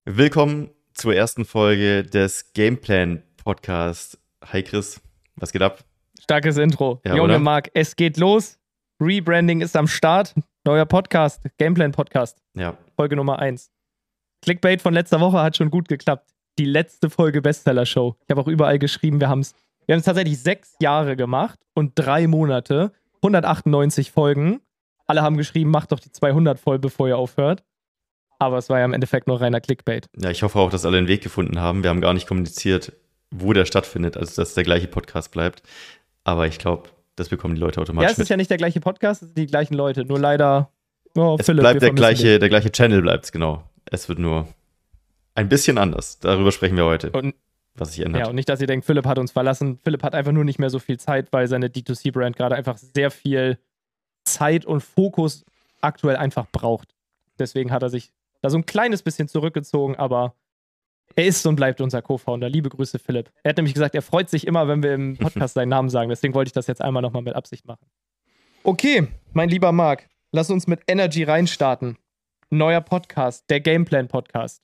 Willkommen zur ersten Folge des Gameplan Podcast. Hi Chris, was geht ab? Starkes Intro. Ja, Junge oder? Marc, es geht los. Rebranding ist am Start. Neuer Podcast, Gameplan Podcast, Ja, Folge Nummer 1. Clickbait von letzter Woche hat schon gut geklappt. Die letzte Folge Bestseller-Show. Ich habe auch überall geschrieben, wir haben es tatsächlich 6 Jahre gemacht und 3 Monate, 198 Folgen. Alle haben geschrieben, macht doch die 200 voll, bevor ihr aufhört. Aber es war ja im Endeffekt nur reiner Clickbait. ja, ich hoffe auch, dass alle einen Weg gefunden haben. Wir haben gar nicht kommuniziert, wo der stattfindet, also dass der gleiche Podcast bleibt. Aber ich glaube, das bekommen die Leute Ja, automatisch es ist ja nicht der gleiche Podcast, es sind die gleichen Leute. Nur leider, Es Philipp, bleibt wir der vermissen dich. gleiche Channel bleibt genau. Es wird nur ein bisschen anders. Darüber sprechen wir heute, Und was sich ja, ändert. und nicht, dass ihr denkt, Philipp hat uns verlassen. Philipp hat einfach nur nicht mehr so viel Zeit, weil seine D2C-Brand gerade einfach sehr viel Zeit und Fokus aktuell einfach braucht. Deswegen hat er sich da so ein kleines bisschen zurückgezogen, aber er ist und bleibt unser Co-Founder. Liebe Grüße, Philipp. Er hat nämlich gesagt, er freut sich immer, wenn wir im Podcast seinen Namen sagen. Deswegen wollte ich das jetzt einmal nochmal mit Absicht machen. Okay, mein lieber Marc, lass uns mit Energy reinstarten. Neuer Podcast, der Gameplan-Podcast.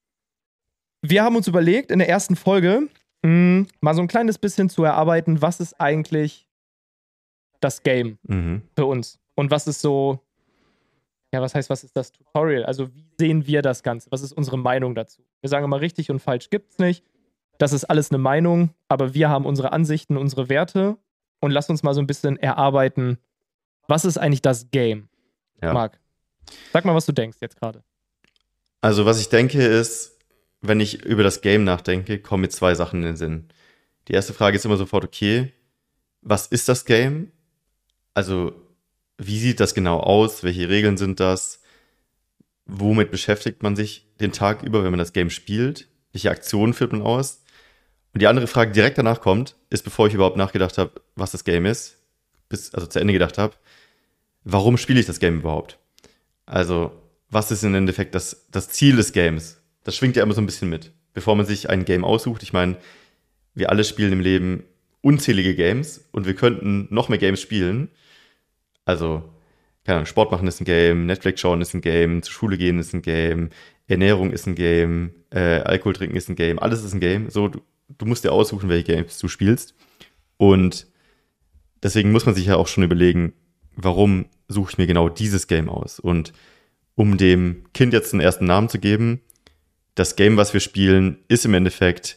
Wir haben uns überlegt, in der ersten Folge mal so ein kleines bisschen zu erarbeiten, was ist eigentlich das Game Mhm. für uns? Und was ist so, ja, was ist das Tutorial? Also wie sehen wir das Ganze? Was ist unsere Meinung dazu? Wir sagen immer, richtig und falsch gibt's nicht. Das ist alles eine Meinung, aber wir haben unsere Ansichten, unsere Werte und lass uns mal so ein bisschen erarbeiten, was ist eigentlich das Game? Ja. Marc, sag mal, was du denkst jetzt gerade. Also, was ich denke ist, wenn ich über das Game nachdenke, kommen mir zwei Sachen in den Sinn. Die erste Frage ist immer sofort, okay, was ist das Game? Also, wie sieht das genau aus? Welche Regeln sind das? Womit beschäftigt man sich den Tag über, wenn man das Game spielt? Welche Aktionen führt man aus? Und die andere Frage, die direkt danach kommt, ist, bevor ich überhaupt nachgedacht habe, was das Game ist, also zu Ende gedacht habe, warum spiele ich das Game überhaupt? Also, was ist im Endeffekt das Ziel des Games? Das schwingt ja immer so ein bisschen mit, bevor man sich ein Game aussucht. Ich meine, wir alle spielen im Leben unzählige Games und wir könnten noch mehr Games spielen. Also, keine Ahnung, Sport machen ist ein Game, Netflix schauen ist ein Game, zur Schule gehen ist ein Game, Ernährung ist ein Game, Alkohol trinken ist ein Game, alles ist ein Game. So, du musst dir aussuchen, welche Games du spielst. Und deswegen muss man sich ja auch schon überlegen, warum suche ich mir genau dieses Game aus? Und um dem Kind jetzt einen ersten Namen zu geben, das Game, was wir spielen, ist im Endeffekt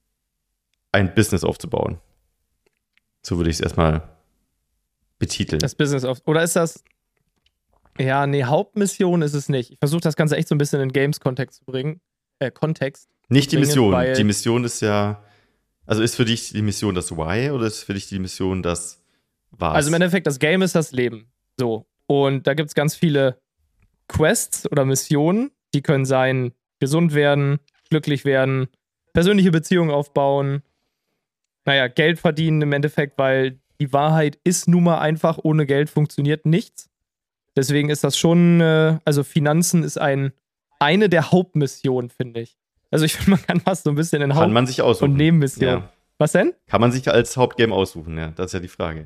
ein Business aufzubauen. So würde ich es erstmal betiteln. Das Business of. Oder ist das. Ja, nee, Hauptmission ist es nicht. Ich versuche das Ganze echt so ein bisschen in Games-Kontext zu bringen. Kontext. Nicht die bringen, Mission. weil- Die Mission ist ja. Also ist für dich die Mission das Why oder ist für dich die Mission das Was? Also im Endeffekt, das Game ist das Leben. So. Und da gibt es ganz viele Quests oder Missionen, die können sein, gesund werden, glücklich werden, persönliche Beziehungen aufbauen, naja, Geld verdienen im Endeffekt, weil die Wahrheit ist nun mal einfach, ohne Geld funktioniert nichts. Deswegen ist das schon, also Finanzen ist eine der Hauptmissionen, finde ich. Also ich finde, man kann fast so ein bisschen in Kann man sich aussuchen. und Nebenmissionen. Ja. Was denn? Kann man sich als Hauptgame aussuchen, ja. Das ist ja die Frage.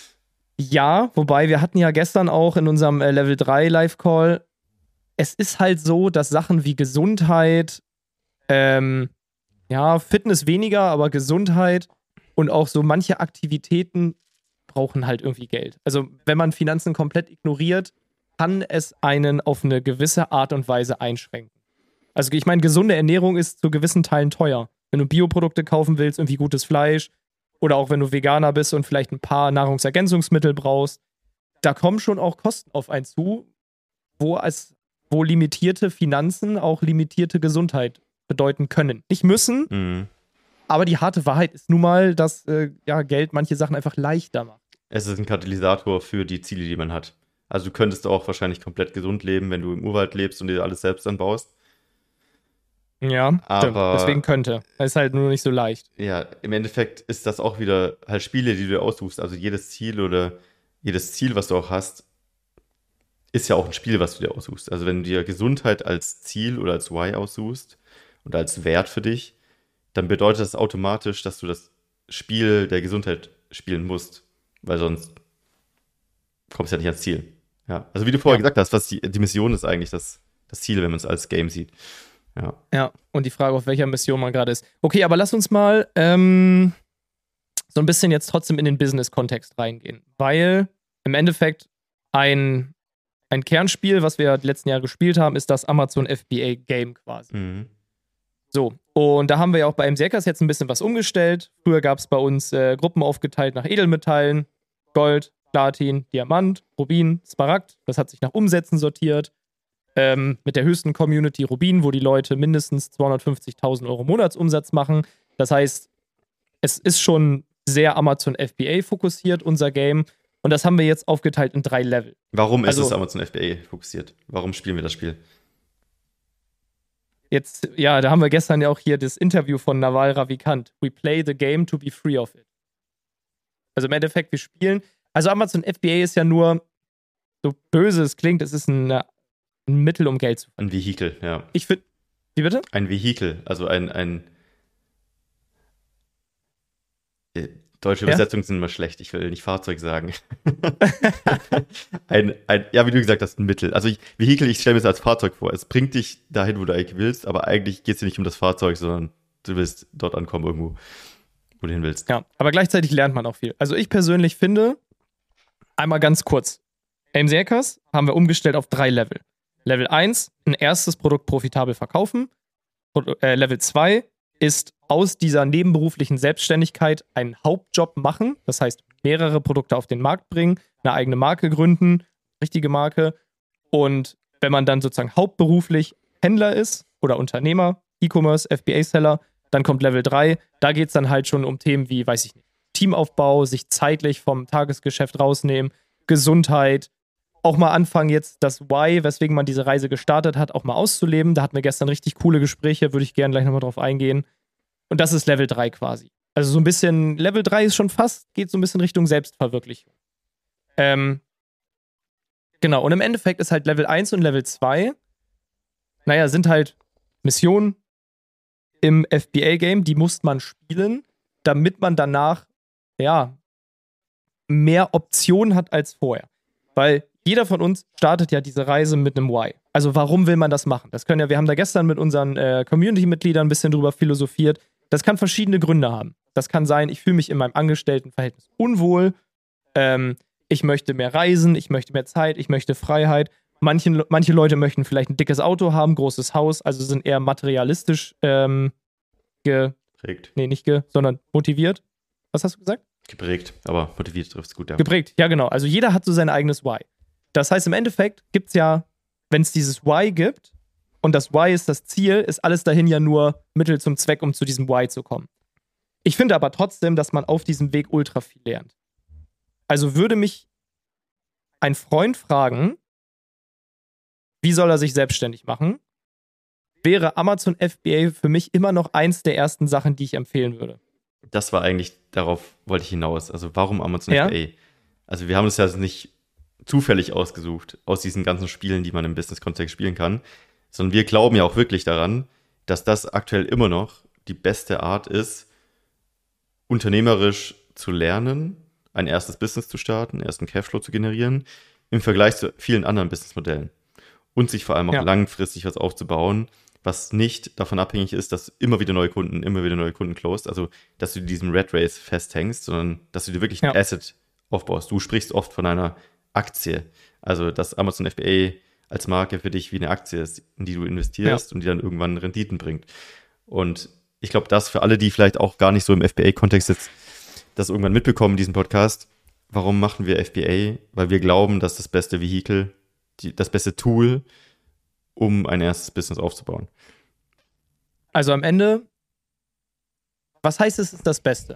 Ja, wobei wir hatten ja gestern auch in unserem Level 3 Live-Call, es ist halt so, dass Sachen wie Gesundheit, ja, Fitness weniger, aber Gesundheit und auch so manche Aktivitäten brauchen halt irgendwie Geld. Also wenn man Finanzen komplett ignoriert, kann es einen auf eine gewisse Art und Weise einschränken. Also ich meine, gesunde Ernährung ist zu gewissen Teilen teuer. Wenn du Bioprodukte kaufen willst, irgendwie gutes Fleisch, oder auch wenn du Veganer bist und vielleicht ein paar Nahrungsergänzungsmittel brauchst, da kommen schon auch Kosten auf einen zu, wo limitierte Finanzen auch limitierte Gesundheit bedeuten können. Nicht müssen, Mhm. aber die harte Wahrheit ist nun mal, dass Geld manche Sachen einfach leichter macht. Es ist ein Katalysator für die Ziele, die man hat. Also du könntest auch wahrscheinlich komplett gesund leben, wenn du im Urwald lebst und dir alles selbst anbaust. Ja, stimmt. Aber- Deswegen könnte. Das ist halt nur nicht so leicht. Ja, im Endeffekt ist das auch wieder halt Spiele, die du dir aussuchst. Also jedes Ziel, was du auch hast, ist ja auch ein Spiel, was du dir aussuchst. Also wenn du dir Gesundheit als Ziel oder als Why aussuchst und als Wert für dich, dann bedeutet das automatisch, dass du das Spiel der Gesundheit spielen musst, weil sonst kommst du ja nicht ans Ziel. Ja, also wie du vorher Ja. gesagt hast, die Mission ist eigentlich das Ziel, wenn man es als Game sieht. Ja. Ja, und die Frage, auf welcher Mission man gerade ist. Okay, aber lass uns mal so ein bisschen jetzt trotzdem in den Business-Kontext reingehen. Weil im Endeffekt ein Kernspiel, was wir die letzten Jahre gespielt haben, ist das Amazon FBA Game quasi. Mhm. So, und da haben wir ja auch bei MCRCast jetzt ein bisschen was umgestellt. Früher gab es bei uns Gruppen aufgeteilt nach Edelmetallen, Gold, Platin, Diamant, Rubin, Smaragd. Das hat sich nach Umsätzen sortiert. Mit der höchsten Community Rubin, wo die Leute mindestens 250.000 Euro Monatsumsatz machen. Das heißt, es ist schon sehr Amazon FBA fokussiert, unser Game. Und das haben wir jetzt aufgeteilt in 3 Level. Warum ist es Amazon FBA fokussiert? Warum spielen wir das Spiel? Jetzt, ja, da haben wir gestern ja auch hier das Interview von Naval Ravikant. We play the game to be free of it. Also im Endeffekt, wir spielen. Also Amazon FBA ist ja nur, so böse es klingt, es ist ein Mittel, um Geld zu verdienen. Ein Vehikel, ja. Ich finde. Wie bitte? Ein Vehikel, also ein deutsche Übersetzungen sind immer schlecht, ich will nicht Fahrzeug sagen. Ja, wie du gesagt hast, ein Mittel. Also Vehikel, ich stelle mir es als Fahrzeug vor. Es bringt dich dahin, wo du eigentlich willst, aber eigentlich geht es dir nicht um das Fahrzeug, sondern du willst dort ankommen irgendwo, wo du hin willst. Ja, aber gleichzeitig lernt man auch viel. Also ich persönlich finde, einmal ganz kurz, MCRCast haben wir umgestellt auf 3 Level. Level 1, ein erstes Produkt profitabel verkaufen. Level 2 ist aus dieser nebenberuflichen Selbstständigkeit einen Hauptjob machen. Das heißt, mehrere Produkte auf den Markt bringen, eine eigene Marke gründen, richtige Marke. Und wenn man dann sozusagen hauptberuflich Händler ist oder Unternehmer, E-Commerce, FBA-Seller, dann kommt Level 3. Da geht es dann halt schon um Themen wie, weiß ich nicht, Teamaufbau, sich zeitlich vom Tagesgeschäft rausnehmen, Gesundheit, auch mal anfangen jetzt das Why, weswegen man diese Reise gestartet hat, auch mal auszuleben. Da hatten wir gestern richtig coole Gespräche, würde ich gerne gleich nochmal drauf eingehen. Und das ist Level 3 quasi. Also so ein bisschen, Level 3 ist schon fast, geht so ein bisschen Richtung Selbstverwirklichung. Genau, und im Endeffekt ist halt Level 1 und Level 2, naja, sind halt Missionen im FBA-Game, die muss man spielen, damit man danach, ja, mehr Optionen hat als vorher. Weil jeder von uns startet ja diese Reise mit einem Why. Also warum will man das machen? Das können ja, wir haben da gestern mit unseren Community-Mitgliedern ein bisschen drüber philosophiert. Das kann verschiedene Gründe haben. Das kann sein, ich fühle mich in meinem Angestelltenverhältnis unwohl, ich möchte mehr reisen, ich möchte mehr Zeit, ich möchte Freiheit. Manche Leute möchten vielleicht ein dickes Auto haben, großes Haus, also sind eher materialistisch geprägt. Nee, nicht sondern motiviert. Was hast du gesagt? Geprägt, aber motiviert trifft es gut, ja. Geprägt, ja genau. Also jeder hat so sein eigenes Why. Das heißt, im Endeffekt gibt es ja, wenn es dieses Why gibt und das Why ist das Ziel, ist alles dahin ja nur Mittel zum Zweck, um zu diesem Why zu kommen. Ich finde aber trotzdem, dass man auf diesem Weg ultra viel lernt. Also würde mich ein Freund fragen, wie soll er sich selbstständig machen, wäre Amazon FBA für mich immer noch eins der ersten Sachen, die ich empfehlen würde. Das war eigentlich, darauf wollte ich hinaus. Also warum Amazon FBA? Also wir haben es ja nicht zufällig ausgesucht, aus diesen ganzen Spielen, die man im Business-Kontext spielen kann, sondern wir glauben ja auch wirklich daran, dass das aktuell immer noch die beste Art ist, unternehmerisch zu lernen, ein erstes Business zu starten, ersten Cashflow zu generieren, im Vergleich zu vielen anderen Businessmodellen. Und sich vor allem auch langfristig was aufzubauen, was nicht davon abhängig ist, dass immer wieder neue Kunden closed, also dass du diesem Red Race festhängst, sondern dass du dir wirklich ein Asset aufbaust. Du sprichst oft von einer Aktie, also dass Amazon FBA als Marke für dich wie eine Aktie ist, in die du investierst und die dann irgendwann Renditen bringt. Und ich glaube, das für alle, die vielleicht auch gar nicht so im FBA-Kontext jetzt das irgendwann mitbekommen, diesen Podcast, warum machen wir FBA? Weil wir glauben, dass das beste Vehikel, das beste Tool, um ein erstes Business aufzubauen. Also am Ende, was heißt es ist das Beste?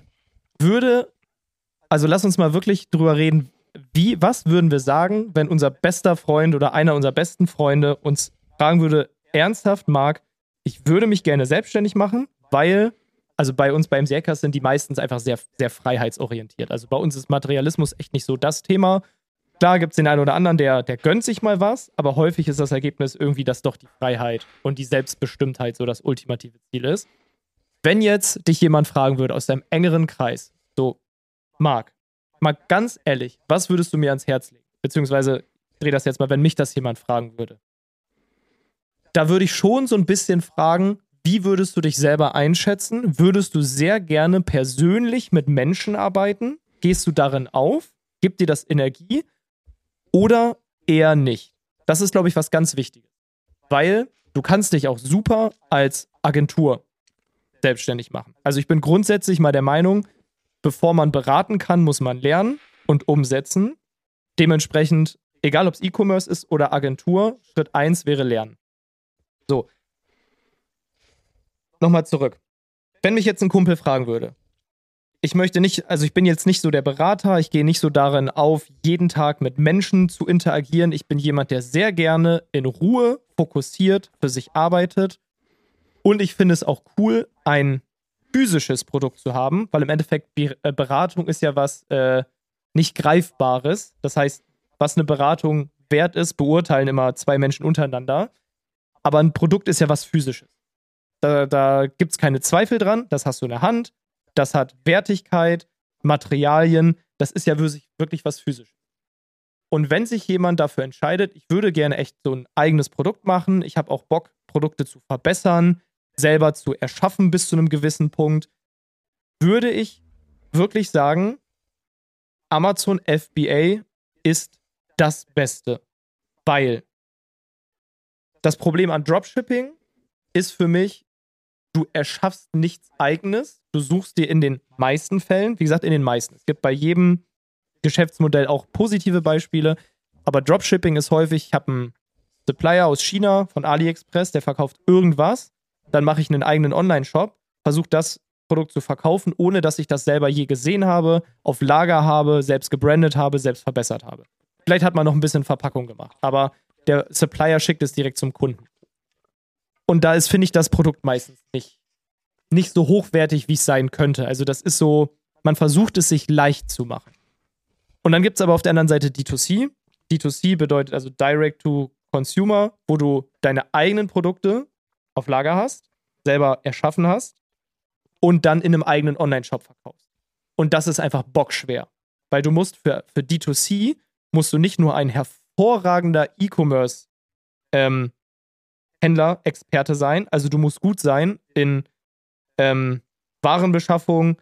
Also lass uns mal wirklich drüber reden, was würden wir sagen, wenn unser bester Freund oder einer unserer besten Freunde uns fragen würde, ernsthaft, Marc, ich würde mich gerne selbstständig machen, weil, also bei uns beim MCRCast sind die meistens einfach sehr, sehr freiheitsorientiert. Also bei uns ist Materialismus echt nicht so das Thema. Klar gibt es den einen oder anderen, der gönnt sich mal was, aber häufig ist das Ergebnis irgendwie, dass doch die Freiheit und die Selbstbestimmtheit so das ultimative Ziel ist. Wenn jetzt dich jemand fragen würde aus deinem engeren Kreis, so, Marc, mal ganz ehrlich, was würdest du mir ans Herz legen? Beziehungsweise, ich drehe das jetzt mal, wenn mich das jemand fragen würde. da würde ich schon so ein bisschen fragen, wie würdest du dich selber einschätzen? Würdest du sehr gerne persönlich mit Menschen arbeiten? Gehst du darin auf? Gibt dir das Energie? Oder eher nicht? Das ist, glaube ich, was ganz Wichtiges. Weil du kannst dich auch super als Agentur selbstständig machen. Also ich bin grundsätzlich mal der Meinung, bevor man beraten kann, muss man lernen und umsetzen. Dementsprechend, egal ob es E-Commerce ist oder Agentur, Schritt 1 wäre lernen. So. Nochmal zurück. Wenn mich jetzt ein Kumpel fragen würde, ich bin jetzt nicht so der Berater, ich gehe nicht so darin auf, jeden Tag mit Menschen zu interagieren. Ich bin jemand, der sehr gerne in Ruhe, fokussiert für sich arbeitet. Und ich finde es auch cool, ein physisches Produkt zu haben, weil im Endeffekt Beratung ist ja was nicht Greifbares. Das heißt, was eine Beratung wert ist, beurteilen immer zwei Menschen untereinander. Aber ein Produkt ist ja was Physisches. Da gibt es keine Zweifel dran, das hast du in der Hand, das hat Wertigkeit, Materialien, das ist ja wirklich was Physisches. Und wenn sich jemand dafür entscheidet, ich würde gerne echt so ein eigenes Produkt machen, ich habe auch Bock, Produkte zu verbessern, selber zu erschaffen bis zu einem gewissen Punkt, würde ich wirklich sagen, Amazon FBA ist das Beste. Weil das Problem an Dropshipping ist für mich, du erschaffst nichts Eigenes. Du suchst dir in den meisten Fällen, wie gesagt, in den meisten. Es gibt bei jedem Geschäftsmodell auch positive Beispiele, aber Dropshipping ist häufig, ich habe einen Supplier aus China von AliExpress, der verkauft irgendwas, dann mache ich einen eigenen Online-Shop, versuche das Produkt zu verkaufen, ohne dass ich das selber je gesehen habe, auf Lager habe, selbst gebrandet habe, selbst verbessert habe. Vielleicht hat man noch ein bisschen Verpackung gemacht, aber der Supplier schickt es direkt zum Kunden. Und da ist, finde ich, das Produkt meistens nicht so hochwertig, wie es sein könnte. Also das ist so, man versucht es sich leicht zu machen. Und dann gibt es aber auf der anderen Seite D2C. D2C bedeutet also Direct to Consumer, wo du deine eigenen Produkte auf Lager hast, selber erschaffen hast und dann in einem eigenen Online-Shop verkaufst. Und das ist einfach bockschwer. Weil du musst für D2C musst du nicht nur ein hervorragender E-Commerce Händler, Experte sein. Also du musst gut sein in Warenbeschaffung,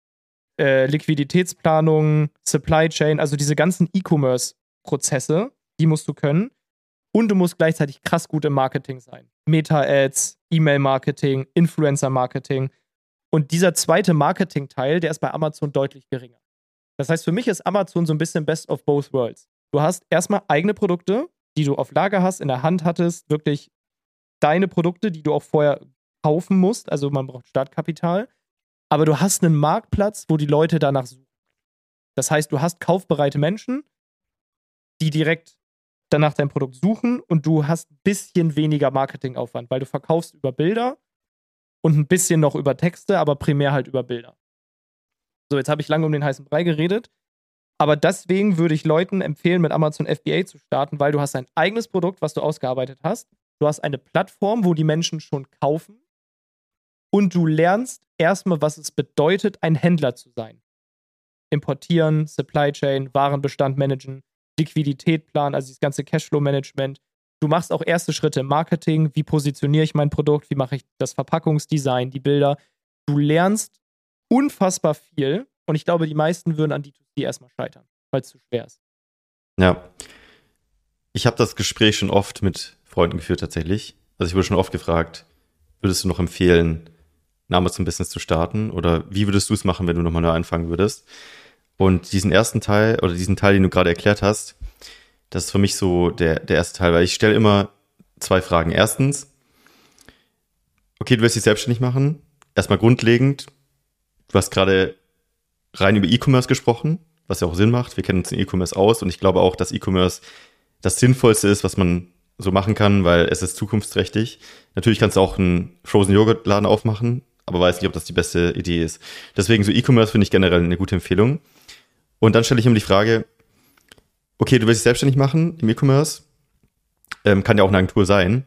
Liquiditätsplanung, Supply Chain, also diese ganzen E-Commerce-Prozesse, die musst du können. Und du musst gleichzeitig krass gut im Marketing sein. Meta-Ads, E-Mail-Marketing, Influencer-Marketing. Und dieser zweite Marketing-Teil, der ist bei Amazon deutlich geringer. Das heißt, für mich ist Amazon so ein bisschen best of both worlds. Du hast erstmal eigene Produkte, die du auf Lager hast, in der Hand hattest, wirklich deine Produkte, die du auch vorher kaufen musst, also man braucht Startkapital, aber du hast einen Marktplatz, wo die Leute danach suchen. Das heißt, du hast kaufbereite Menschen, die direkt danach dein Produkt suchen und du hast ein bisschen weniger Marketingaufwand, weil du verkaufst über Bilder und ein bisschen noch über Texte, aber primär halt über Bilder. So, jetzt habe ich lange um den heißen Brei geredet, aber deswegen würde ich Leuten empfehlen, mit Amazon FBA zu starten, weil du hast ein eigenes Produkt, was du ausgearbeitet hast. Du hast eine Plattform, wo die Menschen schon kaufen und du lernst erstmal, was es bedeutet, ein Händler zu sein. Importieren, Supply Chain, Warenbestand managen, Liquidität planen, also das ganze Cashflow-Management. Du machst auch erste Schritte im Marketing. Wie positioniere ich mein Produkt? Wie mache ich das Verpackungsdesign, die Bilder? Du lernst unfassbar viel und ich glaube, die meisten würden an D2C erstmal scheitern, weil es zu schwer ist. Ja. Ich habe das Gespräch schon oft mit Freunden geführt tatsächlich. Also ich wurde schon oft gefragt, würdest du noch empfehlen, ein Amazon-Business zu starten? Oder wie würdest du es machen, wenn du nochmal neu anfangen würdest? Und diesen ersten Teil oder diesen Teil, den du gerade erklärt hast, das ist für mich so der erste Teil, weil ich stelle immer zwei Fragen. Erstens, okay, du willst dich selbstständig machen. Erstmal grundlegend, du hast gerade rein über E-Commerce gesprochen, was ja auch Sinn macht. Wir kennen uns in E-Commerce aus und ich glaube auch, dass E-Commerce das Sinnvollste ist, was man so machen kann, weil es ist zukunftsträchtig. Natürlich kannst du auch einen Frozen-Joghurt-Laden aufmachen, aber weiß nicht, ob das die beste Idee ist. Deswegen so E-Commerce finde ich generell eine gute Empfehlung. Und dann stelle ich immer die Frage, okay, du willst dich selbstständig machen im E-Commerce, kann ja auch eine Agentur sein.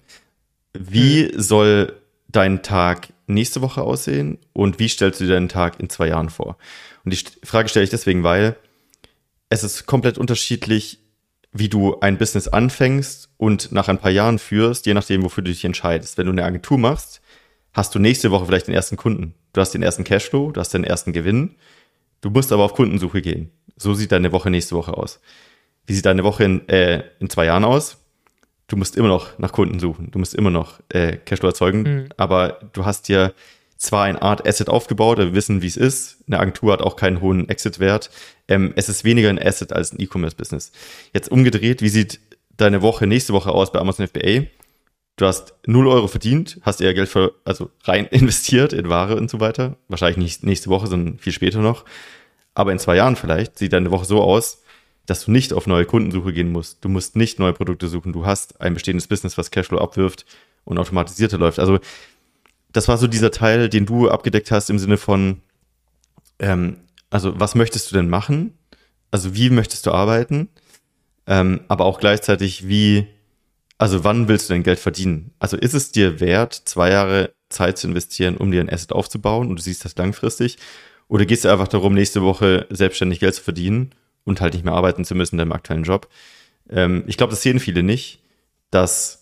Wie soll dein Tag nächste Woche aussehen und wie stellst du dir deinen Tag in 2 Jahren vor? Und die Frage stelle ich deswegen, weil es ist komplett unterschiedlich, wie du ein Business anfängst und nach ein paar Jahren führst, je nachdem, wofür du dich entscheidest. Wenn du eine Agentur machst, hast du nächste Woche vielleicht den ersten Kunden. Du hast den ersten Cashflow, du hast den ersten Gewinn. Du musst aber auf Kundensuche gehen. So sieht deine Woche nächste Woche aus. Wie sieht deine Woche in 2 Jahren aus? Du musst immer noch nach Kunden suchen. Du musst immer noch Cashflow erzeugen. Aber du hast dir zwar eine Art Asset aufgebaut, wir wissen, wie es ist. Eine Agentur hat auch keinen hohen Exit-Wert. Es ist weniger ein Asset als ein E-Commerce-Business. Jetzt umgedreht, wie sieht deine Woche nächste Woche aus bei Amazon FBA? Du hast 0 Euro verdient, hast eher Geld rein investiert in Ware und so weiter. Wahrscheinlich nicht nächste Woche, sondern viel später noch. Aber in 2 Jahren vielleicht sieht deine Woche so aus, dass du nicht auf neue Kundensuche gehen musst. Du musst nicht neue Produkte suchen. Du hast ein bestehendes Business, was Cashflow abwirft und automatisierter läuft. Also das war so dieser Teil, den du abgedeckt hast im Sinne von, also was möchtest du denn machen? Also wie möchtest du arbeiten? Aber auch gleichzeitig also wann willst du dein Geld verdienen? Also ist es dir wert, 2 Jahre Zeit zu investieren, um dir ein Asset aufzubauen und du siehst das langfristig? Oder geht es dir einfach darum, nächste Woche selbstständig Geld zu verdienen und halt nicht mehr arbeiten zu müssen in deinem aktuellen Job? Ich glaube, das sehen viele nicht, dass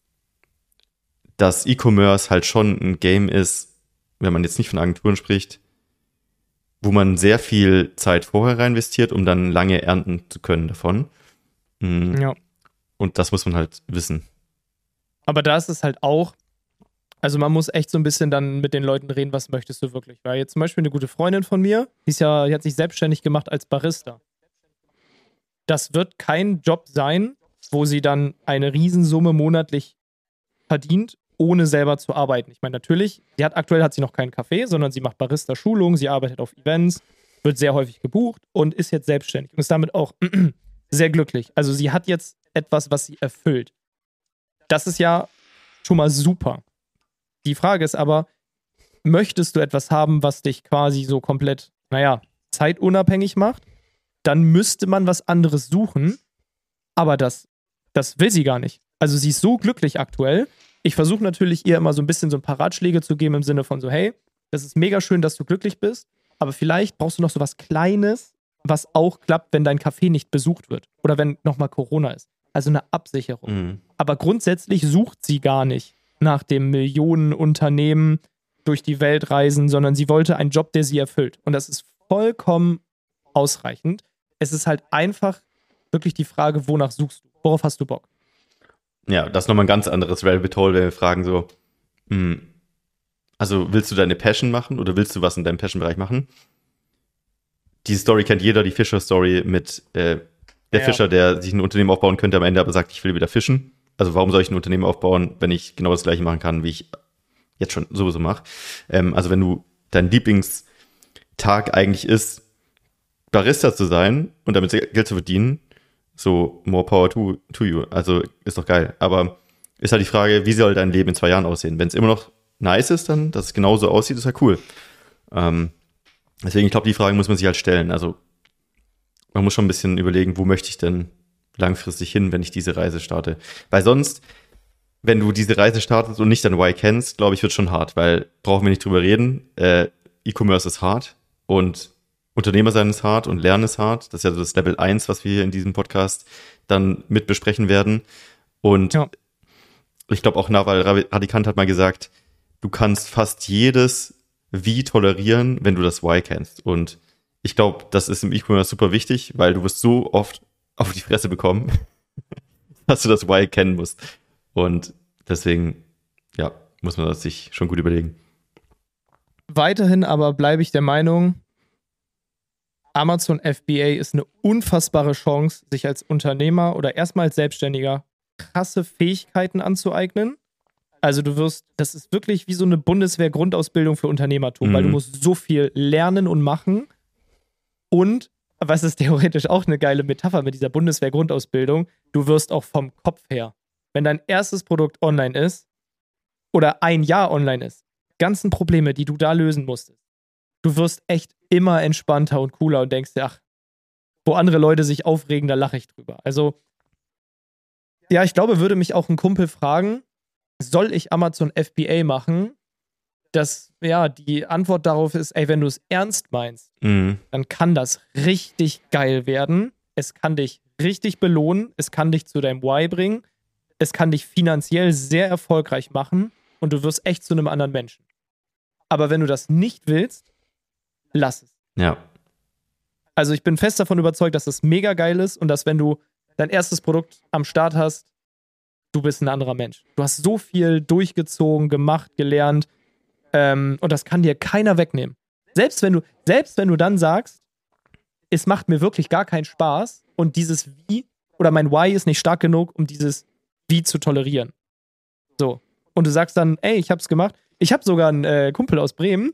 E-Commerce halt schon ein Game ist, wenn man jetzt nicht von Agenturen spricht, wo man sehr viel Zeit vorher rein investiert, um dann lange ernten zu können davon. Ja. Und das muss man halt wissen. Aber da ist es halt auch, also man muss echt so ein bisschen dann mit den Leuten reden, was möchtest du wirklich? Weil jetzt zum Beispiel eine gute Freundin von mir, die hat sich selbstständig gemacht als Barista. Das wird kein Job sein, wo sie dann eine Riesensumme monatlich verdient, ohne selber zu arbeiten. Ich meine, natürlich, aktuell hat sie noch keinen Café, sondern sie macht Barista-Schulung, sie arbeitet auf Events, wird sehr häufig gebucht und ist jetzt selbstständig und ist damit auch sehr glücklich. Also sie hat jetzt etwas, was sie erfüllt. Das ist ja schon mal super. Die Frage ist aber, möchtest du etwas haben, was dich quasi so komplett, zeitunabhängig macht? Dann müsste man was anderes suchen, aber das will sie gar nicht. Also sie ist so glücklich aktuell. Ich versuche natürlich ihr immer so ein bisschen so ein paar Ratschläge zu geben im Sinne von so, hey, das ist mega schön, dass du glücklich bist, aber vielleicht brauchst du noch so was Kleines, was auch klappt, wenn dein Café nicht besucht wird oder wenn nochmal Corona ist. Also eine Absicherung. Mhm. Aber grundsätzlich sucht sie gar nicht nach dem Millionenunternehmen durch die Welt reisen, sondern sie wollte einen Job, der sie erfüllt. Und das ist vollkommen ausreichend. Es ist halt einfach wirklich die Frage, wonach suchst du? Worauf hast du Bock? Ja, das ist nochmal ein ganz anderes Rabbit Hole, wenn wir fragen so, also willst du deine Passion machen oder willst du was in deinem Passion-Bereich machen? Diese Story kennt jeder, die Fischer-Story mit der Fischer, der sich ein Unternehmen aufbauen könnte, am Ende aber sagt, ich will wieder fischen. Also warum soll ich ein Unternehmen aufbauen, wenn ich genau das Gleiche machen kann, wie ich jetzt schon sowieso mache? Also wenn du dein Lieblingstag eigentlich ist, Barista zu sein und damit Geld zu verdienen, so more power to you. Also ist doch geil. Aber ist halt die Frage, wie soll dein Leben in 2 Jahren aussehen? Wenn es immer noch nice ist, dann, dass es genauso aussieht, ist halt cool. Deswegen, ich glaube, die Fragen muss man sich halt stellen. Also man muss schon ein bisschen überlegen, wo möchte ich denn langfristig hin, wenn ich diese Reise starte. Weil sonst, wenn du diese Reise startest und nicht dein Why kennst, glaube ich, wird schon hart, weil brauchen wir nicht drüber reden. E-Commerce ist hart und Unternehmer sein ist hart und Lernen ist hart. Das ist ja so das Level 1, was wir hier in diesem Podcast dann mit besprechen werden. Und ich glaube auch Naval Ravikant hat mal gesagt, du kannst fast jedes Wie tolerieren, wenn du das Why kennst. Und ich glaube, das ist im E-Commerce super wichtig, weil du wirst so oft auf die Fresse bekommen, dass du das Why kennen musst. Und deswegen, muss man das sich schon gut überlegen. Weiterhin aber bleibe ich der Meinung, Amazon FBA ist eine unfassbare Chance, sich als Unternehmer oder erstmal als Selbstständiger krasse Fähigkeiten anzueignen. Also das ist wirklich wie so eine Bundeswehr-Grundausbildung für Unternehmertum, weil du musst so viel lernen und machen. Und, was ist theoretisch auch eine geile Metapher mit dieser Bundeswehr-Grundausbildung, du wirst auch vom Kopf her, wenn dein erstes Produkt online ist oder ein Jahr online ist, ganzen Probleme, die du da lösen musstest, du wirst echt immer entspannter und cooler und denkst dir, ach, wo andere Leute sich aufregen, da lache ich drüber. Also, ja, ich glaube, würde mich auch ein Kumpel fragen, soll ich Amazon FBA machen? Die Antwort darauf ist, ey, wenn du es ernst meinst, dann kann das richtig geil werden. Es kann dich richtig belohnen, es kann dich zu deinem Why bringen, es kann dich finanziell sehr erfolgreich machen und du wirst echt zu einem anderen Menschen. Aber wenn du das nicht willst, lass es. Ja. Also ich bin fest davon überzeugt, dass das mega geil ist und dass, wenn du dein erstes Produkt am Start hast, du bist ein anderer Mensch. Du hast so viel durchgezogen, gemacht, gelernt, und das kann dir keiner wegnehmen. Selbst wenn du dann sagst, es macht mir wirklich gar keinen Spaß und dieses Wie oder mein Why ist nicht stark genug, um dieses Wie zu tolerieren. So. Und du sagst dann, ey, ich hab's gemacht. Ich habe sogar einen Kumpel aus Bremen,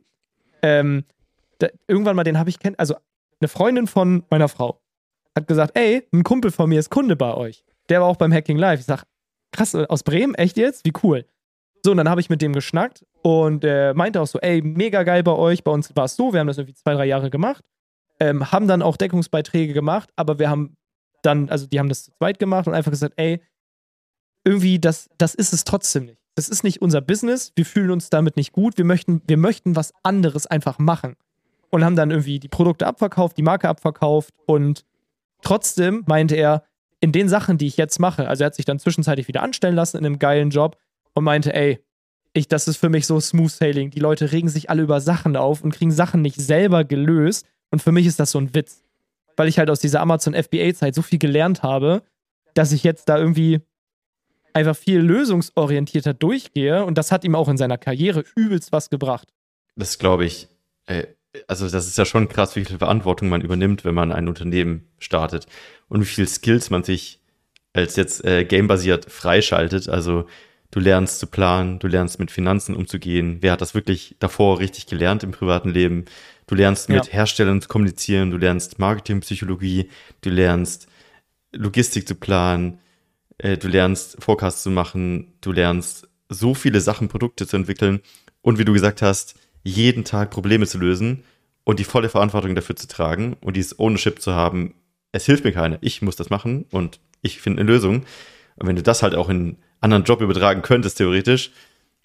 irgendwann mal, den habe ich also eine Freundin von meiner Frau hat gesagt, ey, ein Kumpel von mir ist Kunde bei euch. Der war auch beim Hacking Live. Ich sag, krass, aus Bremen? Echt jetzt? Wie cool. So, und dann habe ich mit dem geschnackt und meinte auch so, ey, mega geil bei euch. Bei uns war es so, wir haben das irgendwie 2-3 Jahre gemacht, haben dann auch Deckungsbeiträge gemacht, aber wir haben dann, also die haben das zu zweit gemacht und einfach gesagt, ey, irgendwie, das ist es trotzdem nicht. Das ist nicht unser Business, wir fühlen uns damit nicht gut, wir möchten was anderes einfach machen. Und haben dann irgendwie die Produkte abverkauft, die Marke abverkauft und trotzdem meinte er, in den Sachen, die ich jetzt mache, also er hat sich dann zwischenzeitlich wieder anstellen lassen in einem geilen Job und meinte, ey, das ist für mich so Smooth Sailing. Die Leute regen sich alle über Sachen auf und kriegen Sachen nicht selber gelöst und für mich ist das so ein Witz. Weil ich halt aus dieser Amazon FBA-Zeit so viel gelernt habe, dass ich jetzt da irgendwie einfach viel lösungsorientierter durchgehe und das hat ihm auch in seiner Karriere übelst was gebracht. Das glaube ich. Also das ist ja schon krass, wie viel Verantwortung man übernimmt, wenn man ein Unternehmen startet und wie viel Skills man sich als jetzt gamebasiert freischaltet. Also du lernst zu planen, du lernst mit Finanzen umzugehen. Wer hat das wirklich davor richtig gelernt im privaten Leben? Du lernst mit Herstellern zu kommunizieren, du lernst Marketingpsychologie, du lernst Logistik zu planen, du lernst Forecasts zu machen, du lernst so viele Sachen, Produkte zu entwickeln und wie du gesagt hast, jeden Tag Probleme zu lösen und die volle Verantwortung dafür zu tragen und dieses Ownership zu haben, es hilft mir keiner, ich muss das machen und ich finde eine Lösung. Und wenn du das halt auch in einen anderen Job übertragen könntest, theoretisch,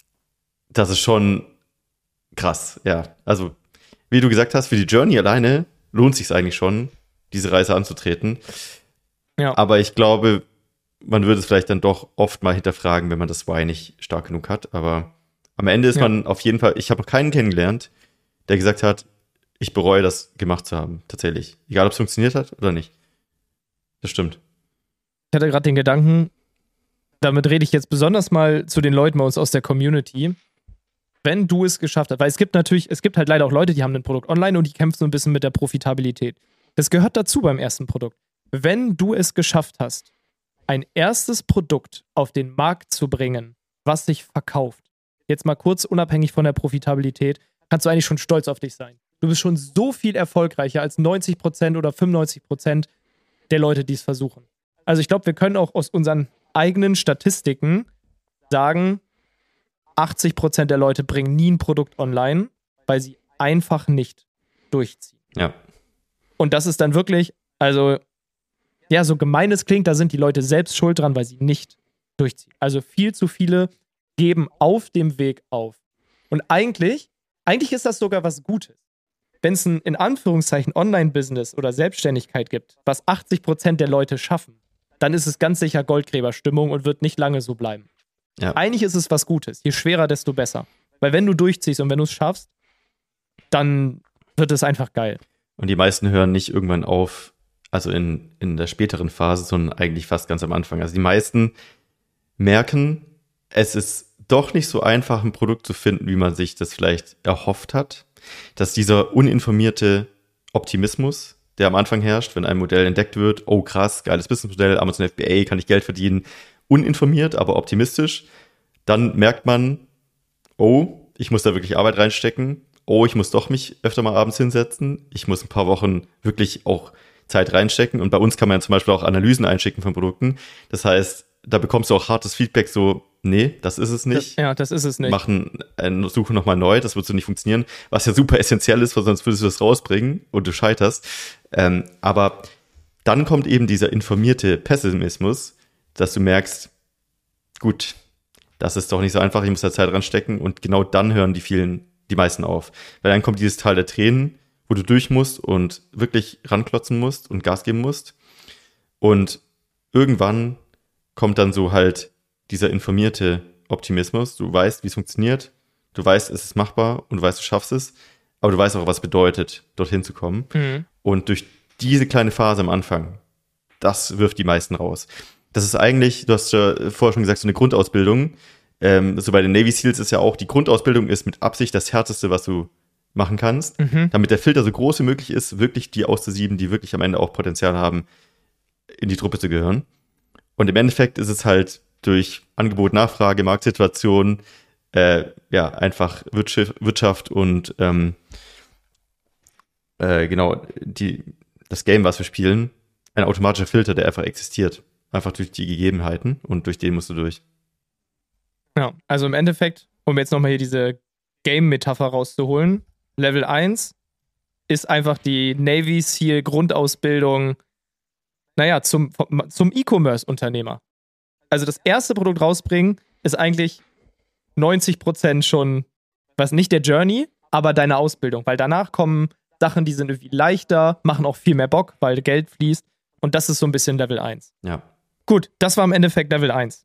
das ist schon krass, ja. Also, wie du gesagt hast, für die Journey alleine lohnt es sich eigentlich schon, diese Reise anzutreten. Ja. Aber ich glaube, man würde es vielleicht dann doch oft mal hinterfragen, wenn man das Why nicht stark genug hat, aber am Ende ist man auf jeden Fall, ich habe noch keinen kennengelernt, der gesagt hat, ich bereue das gemacht zu haben, tatsächlich. Egal, ob es funktioniert hat oder nicht. Das stimmt. Ich hatte gerade den Gedanken, damit rede ich jetzt besonders mal zu den Leuten bei uns aus der Community, wenn du es geschafft hast, weil es gibt halt leider auch Leute, die haben ein Produkt online und die kämpfen so ein bisschen mit der Profitabilität. Das gehört dazu beim ersten Produkt. Wenn du es geschafft hast, ein erstes Produkt auf den Markt zu bringen, was sich verkauft, jetzt mal kurz unabhängig von der Profitabilität, kannst du eigentlich schon stolz auf dich sein. Du bist schon so viel erfolgreicher als 90% oder 95% der Leute, die es versuchen. Also ich glaube, wir können auch aus unseren eigenen Statistiken sagen, 80% der Leute bringen nie ein Produkt online, weil sie einfach nicht durchziehen. Ja. Und das ist dann wirklich, also, ja, so gemein es klingt, da sind die Leute selbst schuld dran, weil sie nicht durchziehen. Also viel zu viele geben auf dem Weg auf. Und eigentlich ist das sogar was Gutes. Wenn es ein, in Anführungszeichen, Online-Business oder Selbstständigkeit gibt, was 80% der Leute schaffen, dann ist es ganz sicher Goldgräberstimmung und wird nicht lange so bleiben. Ja. Eigentlich ist es was Gutes. Je schwerer, desto besser. Weil wenn du durchziehst und wenn du es schaffst, dann wird es einfach geil. Und die meisten hören nicht irgendwann auf, also in der späteren Phase, sondern eigentlich fast ganz am Anfang. Also die meisten merken, es ist doch nicht so einfach, ein Produkt zu finden, wie man sich das vielleicht erhofft hat. Dass dieser uninformierte Optimismus, der am Anfang herrscht, wenn ein Modell entdeckt wird, oh krass, geiles Businessmodell, Amazon FBA, kann ich Geld verdienen, uninformiert, aber optimistisch, dann merkt man, oh, ich muss da wirklich Arbeit reinstecken, oh, ich muss doch mich öfter mal abends hinsetzen, ich muss ein paar Wochen wirklich auch Zeit reinstecken und bei uns kann man ja zum Beispiel auch Analysen einschicken von Produkten, das heißt, da bekommst du auch hartes Feedback, so, nee, das ist es nicht. Das ist es nicht. Suche nochmal neu, das wird so nicht funktionieren, was ja super essentiell ist, weil sonst würdest du das rausbringen und du scheiterst. Aber dann kommt eben dieser informierte Pessimismus, dass du merkst, gut, das ist doch nicht so einfach, ich muss da Zeit reinstecken und genau dann hören die meisten auf. Weil dann kommt dieses Tal der Tränen, wo du durch musst und wirklich ranklotzen musst und Gas geben musst. Und irgendwann kommt dann so halt dieser informierte Optimismus. Du weißt, wie es funktioniert, du weißt, es ist machbar und du weißt, du schaffst es, aber du weißt auch, was es bedeutet, dorthin zu kommen. Und durch diese kleine Phase am Anfang, das wirft die meisten raus. Das ist eigentlich, du hast ja vorher schon gesagt, so eine Grundausbildung. So bei den Navy Seals ist ja auch, die Grundausbildung ist mit Absicht das Härteste, was du machen kannst, damit der Filter so groß wie möglich ist, wirklich die auszusieben, die wirklich am Ende auch Potenzial haben, in die Truppe zu gehören. Und im Endeffekt ist es halt durch Angebot, Nachfrage, Marktsituation, einfach Wirtschaft und genau, das Game, was wir spielen, ein automatischer Filter, der einfach existiert. Einfach durch die Gegebenheiten und durch den musst du durch. Ja, also im Endeffekt, um jetzt nochmal hier diese Game-Metapher rauszuholen, Level 1 ist einfach die Navy SEAL Grundausbildung, zum E-Commerce-Unternehmer. Also das erste Produkt rausbringen ist eigentlich 90% schon, was nicht der Journey, aber deine Ausbildung, weil danach kommen Sachen, die sind irgendwie leichter, machen auch viel mehr Bock, weil Geld fließt und das ist so ein bisschen Level 1. Ja. Gut, das war im Endeffekt Level 1.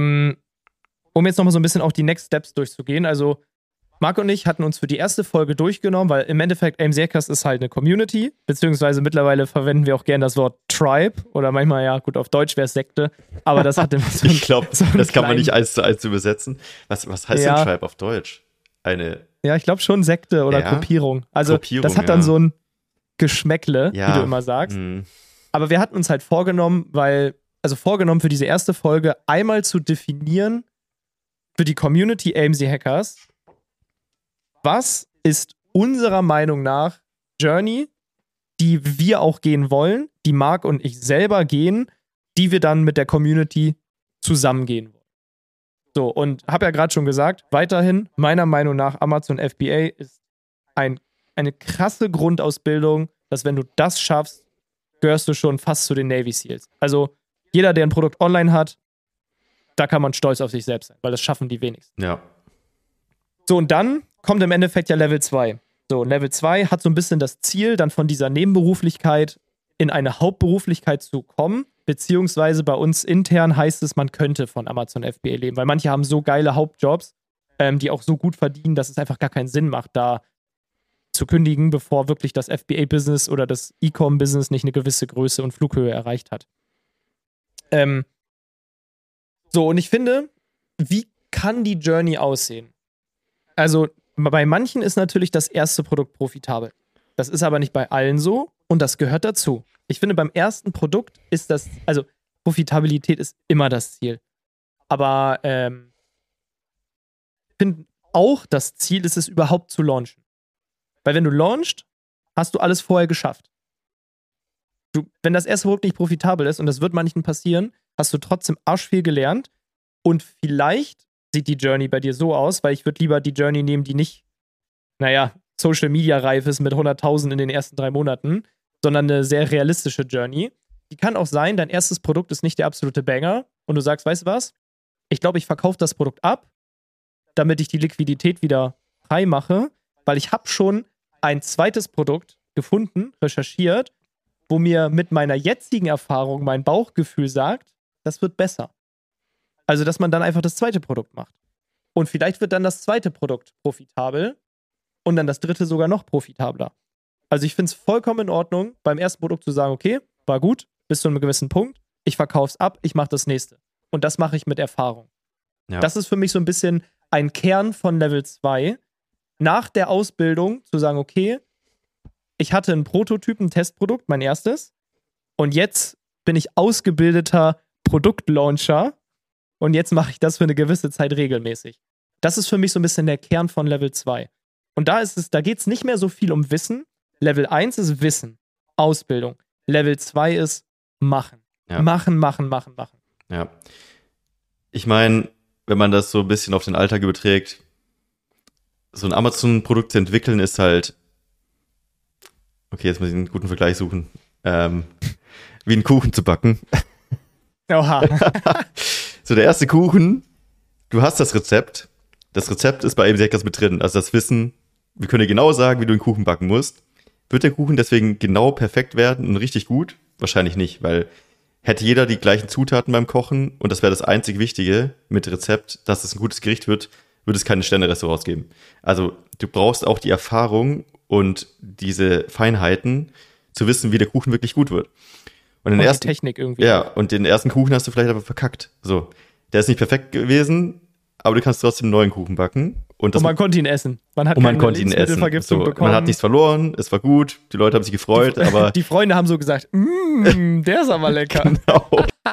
Um jetzt nochmal so ein bisschen auch die Next Steps durchzugehen, also Marc und ich hatten uns für die erste Folge durchgenommen, weil im Endeffekt AIM-Sercast ist halt eine Community, beziehungsweise mittlerweile verwenden wir auch gerne das Wort Tribe oder manchmal, ja gut, auf Deutsch wäre es Sekte, aber das hat immer so Ich glaube, das kann man nicht 1:1 übersetzen. Was heißt denn Tribe auf Deutsch? Ja, ich glaube schon Sekte oder Gruppierung. Also das hat dann so ein Geschmäckle, wie du immer sagst. Aber wir hatten uns halt vorgenommen für diese erste Folge einmal zu definieren für die Community AMC Hackers, was ist unserer Meinung nach Journey, die wir auch gehen wollen, die Marc und ich selber gehen, die wir dann mit der Community zusammengehen wollen. So, und habe ja gerade schon gesagt, weiterhin, meiner Meinung nach, Amazon FBA ist eine krasse Grundausbildung, dass wenn du das schaffst, gehörst du schon fast zu den Navy Seals. Also jeder, der ein Produkt online hat, da kann man stolz auf sich selbst sein, weil das schaffen die wenigsten. Ja. So, und dann kommt im Endeffekt ja Level 2. So, Level 2 hat so ein bisschen das Ziel, dann von dieser Nebenberuflichkeit in eine Hauptberuflichkeit zu kommen, beziehungsweise bei uns intern heißt es, man könnte von Amazon FBA leben, weil manche haben so geile Hauptjobs, die auch so gut verdienen, dass es einfach gar keinen Sinn macht, da zu kündigen, bevor wirklich das FBA-Business oder das E-Com-Business nicht eine gewisse Größe und Flughöhe erreicht hat. Und ich finde, wie kann die Journey aussehen? Also, bei manchen ist natürlich das erste Produkt profitabel. Das ist aber nicht bei allen so und das gehört dazu. Ich finde, beim ersten Produkt ist Profitabilität ist immer das Ziel. Aber ich finde auch, das Ziel ist es, überhaupt zu launchen. Weil wenn du launchst, hast du alles vorher geschafft. Wenn das erste Produkt nicht profitabel ist, und das wird manchen passieren, hast du trotzdem arschviel gelernt und vielleicht sieht die Journey bei dir so aus, weil ich würde lieber die Journey nehmen, die nicht, Social-Media-reif ist mit 100.000 in den ersten 3 Monaten, sondern eine sehr realistische Journey. Die kann auch sein, dein erstes Produkt ist nicht der absolute Banger und du sagst, weißt du was? Ich glaube, ich verkaufe das Produkt ab, damit ich die Liquidität wieder frei mache, weil ich habe schon ein zweites Produkt gefunden, recherchiert, wo mir mit meiner jetzigen Erfahrung mein Bauchgefühl sagt, das wird besser. Also, dass man dann einfach das zweite Produkt macht. Und vielleicht wird dann das zweite Produkt profitabel und dann das dritte sogar noch profitabler. Also ich finde es vollkommen in Ordnung, beim ersten Produkt zu sagen, okay, war gut, bis zu einem gewissen Punkt, ich verkaufe es ab, ich mache das nächste. Und das mache ich mit Erfahrung. Ja. Das ist für mich so ein bisschen ein Kern von Level 2. Nach der Ausbildung zu sagen, okay, ich hatte einen Prototyp, ein Testprodukt, mein erstes, und jetzt bin ich ausgebildeter Produktlauncher und jetzt mache ich das für eine gewisse Zeit regelmäßig. Das ist für mich so ein bisschen der Kern von Level 2. Und da geht es nicht mehr so viel um Wissen. Level 1 ist Wissen, Ausbildung. Level 2 ist Machen. Ja. Machen. Ja. Ich meine, wenn man das so ein bisschen auf den Alltag überträgt, so ein Amazon-Produkt zu entwickeln ist halt, okay, jetzt muss ich einen guten Vergleich suchen, wie einen Kuchen zu backen. Oha. So, der erste Kuchen, du hast das Rezept. Das Rezept ist bei AIM-Sercast mit drin. Also das Wissen, wir können dir genau sagen, wie du einen Kuchen backen musst. Wird der Kuchen deswegen genau perfekt werden und richtig gut? Wahrscheinlich nicht, weil hätte jeder die gleichen Zutaten beim Kochen und das wäre das einzig Wichtige mit Rezept, dass es ein gutes Gericht wird, würde es keine Sterne-Restaurants geben. Also du brauchst auch die Erfahrung und diese Feinheiten, zu wissen, wie der Kuchen wirklich gut wird. Und die Technik irgendwie. Ja, und den ersten Kuchen hast du vielleicht aber verkackt. So, der ist nicht perfekt gewesen, aber du kannst trotzdem einen neuen Kuchen backen. Und man konnte ihn essen. Man hat keine Lebensmittelvergiftung bekommen. Man hat nichts verloren, es war gut, die Leute haben sich gefreut, aber... Die Freunde haben so gesagt, der ist aber lecker. Genau.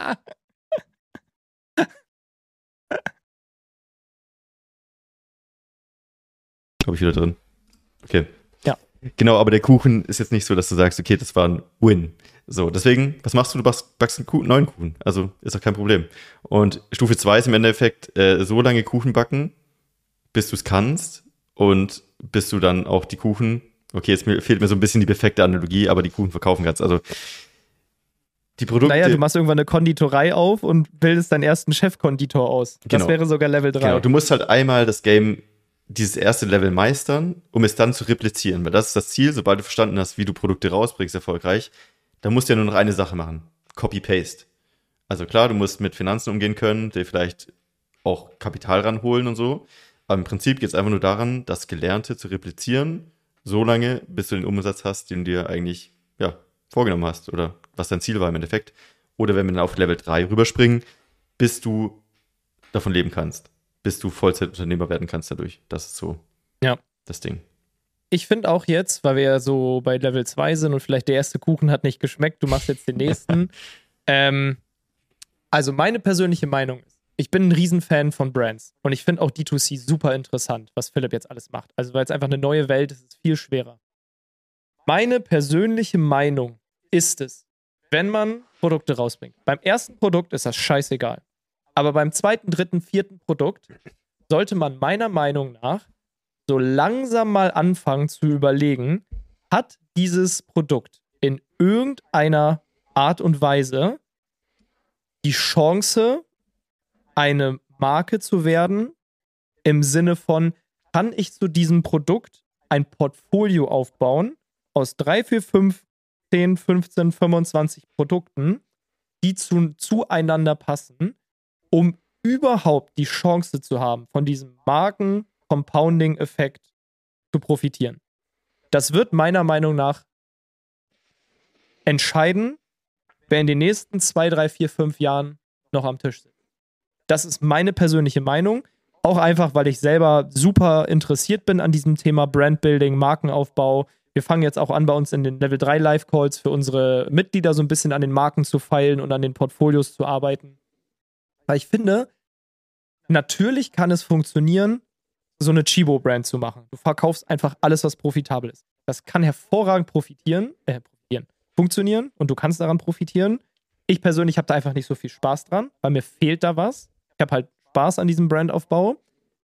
Glaube ich wieder drin. Okay. Ja. Genau, aber der Kuchen ist jetzt nicht so, dass du sagst, okay, das war ein Win. So, deswegen, was machst du? Du backst einen neuen Kuchen. Also ist doch kein Problem. Und Stufe 2 ist im Endeffekt so lange Kuchen backen, bis du es kannst und bis du dann auch die Kuchen, okay, jetzt fehlt mir so ein bisschen die perfekte Analogie, aber die Kuchen verkaufen kannst. Also die Produkte... Naja, du machst irgendwann eine Konditorei auf und bildest deinen ersten Chefkonditor aus. Das Genau. wäre sogar Level 3. Genau, du musst halt einmal das Game, dieses erste Level meistern, um es dann zu replizieren. Weil das ist das Ziel, sobald du verstanden hast, wie du Produkte rausbringst erfolgreich, dann musst du ja nur noch eine Sache machen. Copy-Paste. Also klar, du musst mit Finanzen umgehen können, dir vielleicht auch Kapital ranholen und so. Aber im Prinzip geht es einfach nur daran, das Gelernte zu replizieren, so lange, bis du den Umsatz hast, den du dir eigentlich vorgenommen hast oder was dein Ziel war im Endeffekt. Oder wenn wir dann auf Level 3 rüberspringen, bis du davon leben kannst. Bis du Vollzeitunternehmer werden kannst dadurch. Das ist so das Ding. Ich finde auch jetzt, weil wir ja so bei Level 2 sind und vielleicht der erste Kuchen hat nicht geschmeckt, du machst jetzt den nächsten. Also meine persönliche Meinung ist, ich bin ein Riesenfan von Brands und ich finde auch D2C super interessant, was Philipp jetzt alles macht. Also weil es einfach eine neue Welt ist, ist es viel schwerer. Meine persönliche Meinung ist es, wenn man Produkte rausbringt. Beim ersten Produkt ist das scheißegal. Aber beim zweiten, dritten, vierten Produkt sollte man meiner Meinung nach so langsam mal anfangen zu überlegen, hat dieses Produkt in irgendeiner Art und Weise die Chance, eine Marke zu werden, im Sinne von, kann ich zu diesem Produkt ein Portfolio aufbauen aus 3, 4, 5, 10, 15, 25 Produkten, die zueinander passen, um überhaupt die Chance zu haben, von diesem Marken-Compounding-Effekt zu profitieren. Das wird meiner Meinung nach entscheiden, wer in den nächsten 2, 3, 4, 5 Jahren noch am Tisch sitzt. Das ist meine persönliche Meinung. Auch einfach, weil ich selber super interessiert bin an diesem Thema Brandbuilding, Markenaufbau. Wir fangen jetzt auch an, bei uns in den Level 3 Live-Calls für unsere Mitglieder so ein bisschen an den Marken zu feilen und an den Portfolios zu arbeiten. Weil ich finde, natürlich kann es funktionieren, so eine Chibo-Brand zu machen. Du verkaufst einfach alles, was profitabel ist. Das kann hervorragend funktionieren und du kannst daran profitieren. Ich persönlich habe da einfach nicht so viel Spaß dran, weil mir fehlt da was. Ich habe halt Spaß an diesem Brandaufbau.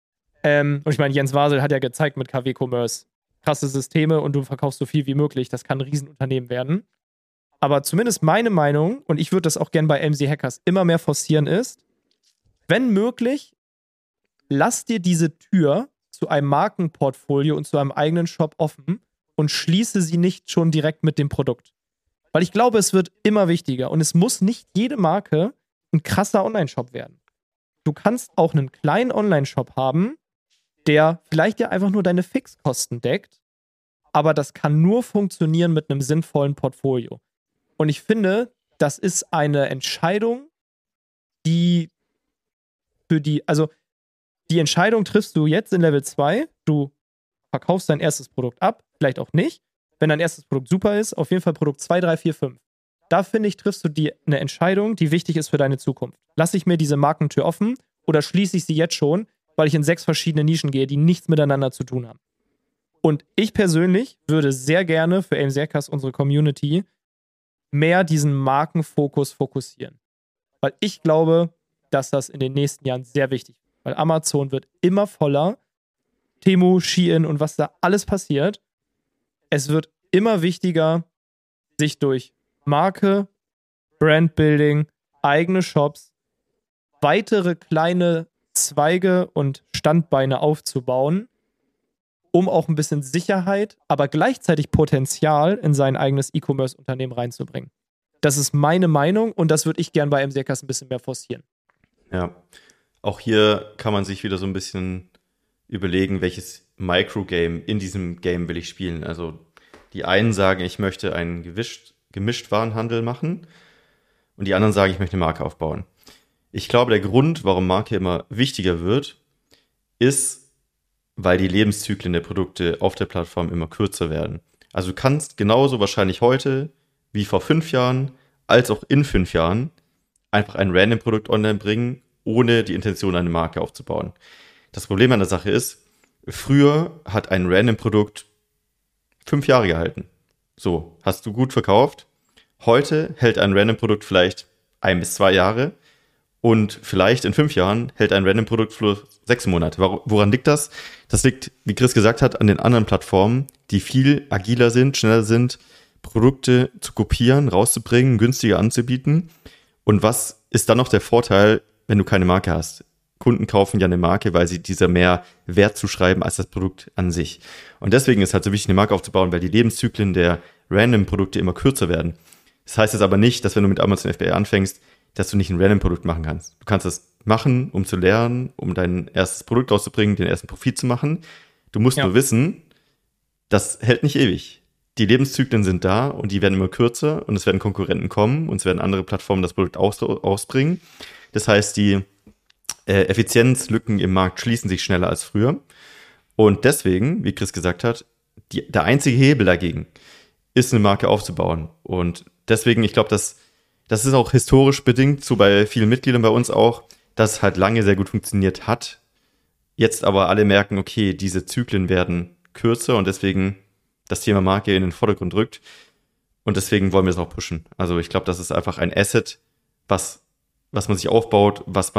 Und ich meine, Jens Wasel hat ja gezeigt mit KW Commerce, krasse Systeme und du verkaufst so viel wie möglich. Das kann ein Riesenunternehmen werden. Aber zumindest meine Meinung, und ich würde das auch gern bei MC Hackers immer mehr forcieren, ist, wenn möglich, lass dir diese Tür zu einem Markenportfolio und zu einem eigenen Shop offen und schließe sie nicht schon direkt mit dem Produkt. Weil ich glaube, es wird immer wichtiger und es muss nicht jede Marke ein krasser Online-Shop werden. Du kannst auch einen kleinen Online-Shop haben, der vielleicht ja einfach nur deine Fixkosten deckt, aber das kann nur funktionieren mit einem sinnvollen Portfolio. Und ich finde, das ist eine Entscheidung, die die Entscheidung triffst du jetzt in Level 2, du verkaufst dein erstes Produkt ab, vielleicht auch nicht. Wenn dein erstes Produkt super ist, auf jeden Fall Produkt 2, 3, 4, 5. Da finde ich, triffst du eine Entscheidung, die wichtig ist für deine Zukunft. Lasse ich mir diese Markentür offen oder schließe ich sie jetzt schon, weil ich in 6 verschiedene Nischen gehe, die nichts miteinander zu tun haben. Und ich persönlich würde sehr gerne für AMC Hackers, unsere Community, mehr diesen Markenfokus fokussieren. Weil ich glaube, dass das in den nächsten Jahren sehr wichtig ist. Weil Amazon wird immer voller. Temu, Shein und was da alles passiert. Es wird immer wichtiger, sich durch Marke, Brandbuilding, eigene Shops, weitere kleine Zweige und Standbeine aufzubauen, um auch ein bisschen Sicherheit, aber gleichzeitig Potenzial in sein eigenes E-Commerce-Unternehmen reinzubringen. Das ist meine Meinung und das würde ich gern bei MCKs ein bisschen mehr forcieren. Ja, auch hier kann man sich wieder so ein bisschen überlegen, welches Microgame in diesem Game will ich spielen. Also die einen sagen, ich möchte einen Gemischtwarenhandel machen und die anderen sagen, ich möchte eine Marke aufbauen. Ich glaube, der Grund, warum Marke immer wichtiger wird, ist, weil die Lebenszyklen der Produkte auf der Plattform immer kürzer werden. Also du kannst genauso wahrscheinlich heute wie vor 5 Jahren als auch in 5 Jahren einfach ein Random-Produkt online bringen, ohne die Intention, eine Marke aufzubauen. Das Problem an der Sache ist, früher hat ein Random-Produkt 5 Jahre gehalten. So, hast du gut verkauft. Heute hält ein Random-Produkt vielleicht 1 bis 2 Jahre und vielleicht in 5 Jahren hält ein Random-Produkt für 6 Monate. Woran liegt das? Das liegt, wie Chris gesagt hat, an den anderen Plattformen, die viel agiler sind, schneller sind, Produkte zu kopieren, rauszubringen, günstiger anzubieten. Und was ist dann noch der Vorteil, wenn du keine Marke hast? Kunden kaufen ja eine Marke, weil sie dieser mehr Wert zuschreiben als das Produkt an sich. Und deswegen ist halt so wichtig, eine Marke aufzubauen, weil die Lebenszyklen der Random-Produkte immer kürzer werden. Das heißt jetzt aber nicht, dass wenn du mit Amazon FBA anfängst, dass du nicht ein Random-Produkt machen kannst. Du kannst das machen, um zu lernen, um dein erstes Produkt rauszubringen, den ersten Profit zu machen. Du musst nur wissen, das hält nicht ewig. Die Lebenszyklen sind da und die werden immer kürzer und es werden Konkurrenten kommen und es werden andere Plattformen das Produkt ausbringen. Das heißt, die Effizienzlücken im Markt schließen sich schneller als früher. Und deswegen, wie Chris gesagt hat, der einzige Hebel dagegen ist, eine Marke aufzubauen. Und deswegen, ich glaube, das ist auch historisch bedingt, so bei vielen Mitgliedern bei uns auch, dass es halt lange sehr gut funktioniert hat. Jetzt aber alle merken, okay, diese Zyklen werden kürzer und deswegen das Thema Marke in den Vordergrund rückt. Und deswegen wollen wir es auch pushen. Also ich glaube, das ist einfach ein Asset, was man sich aufbaut, was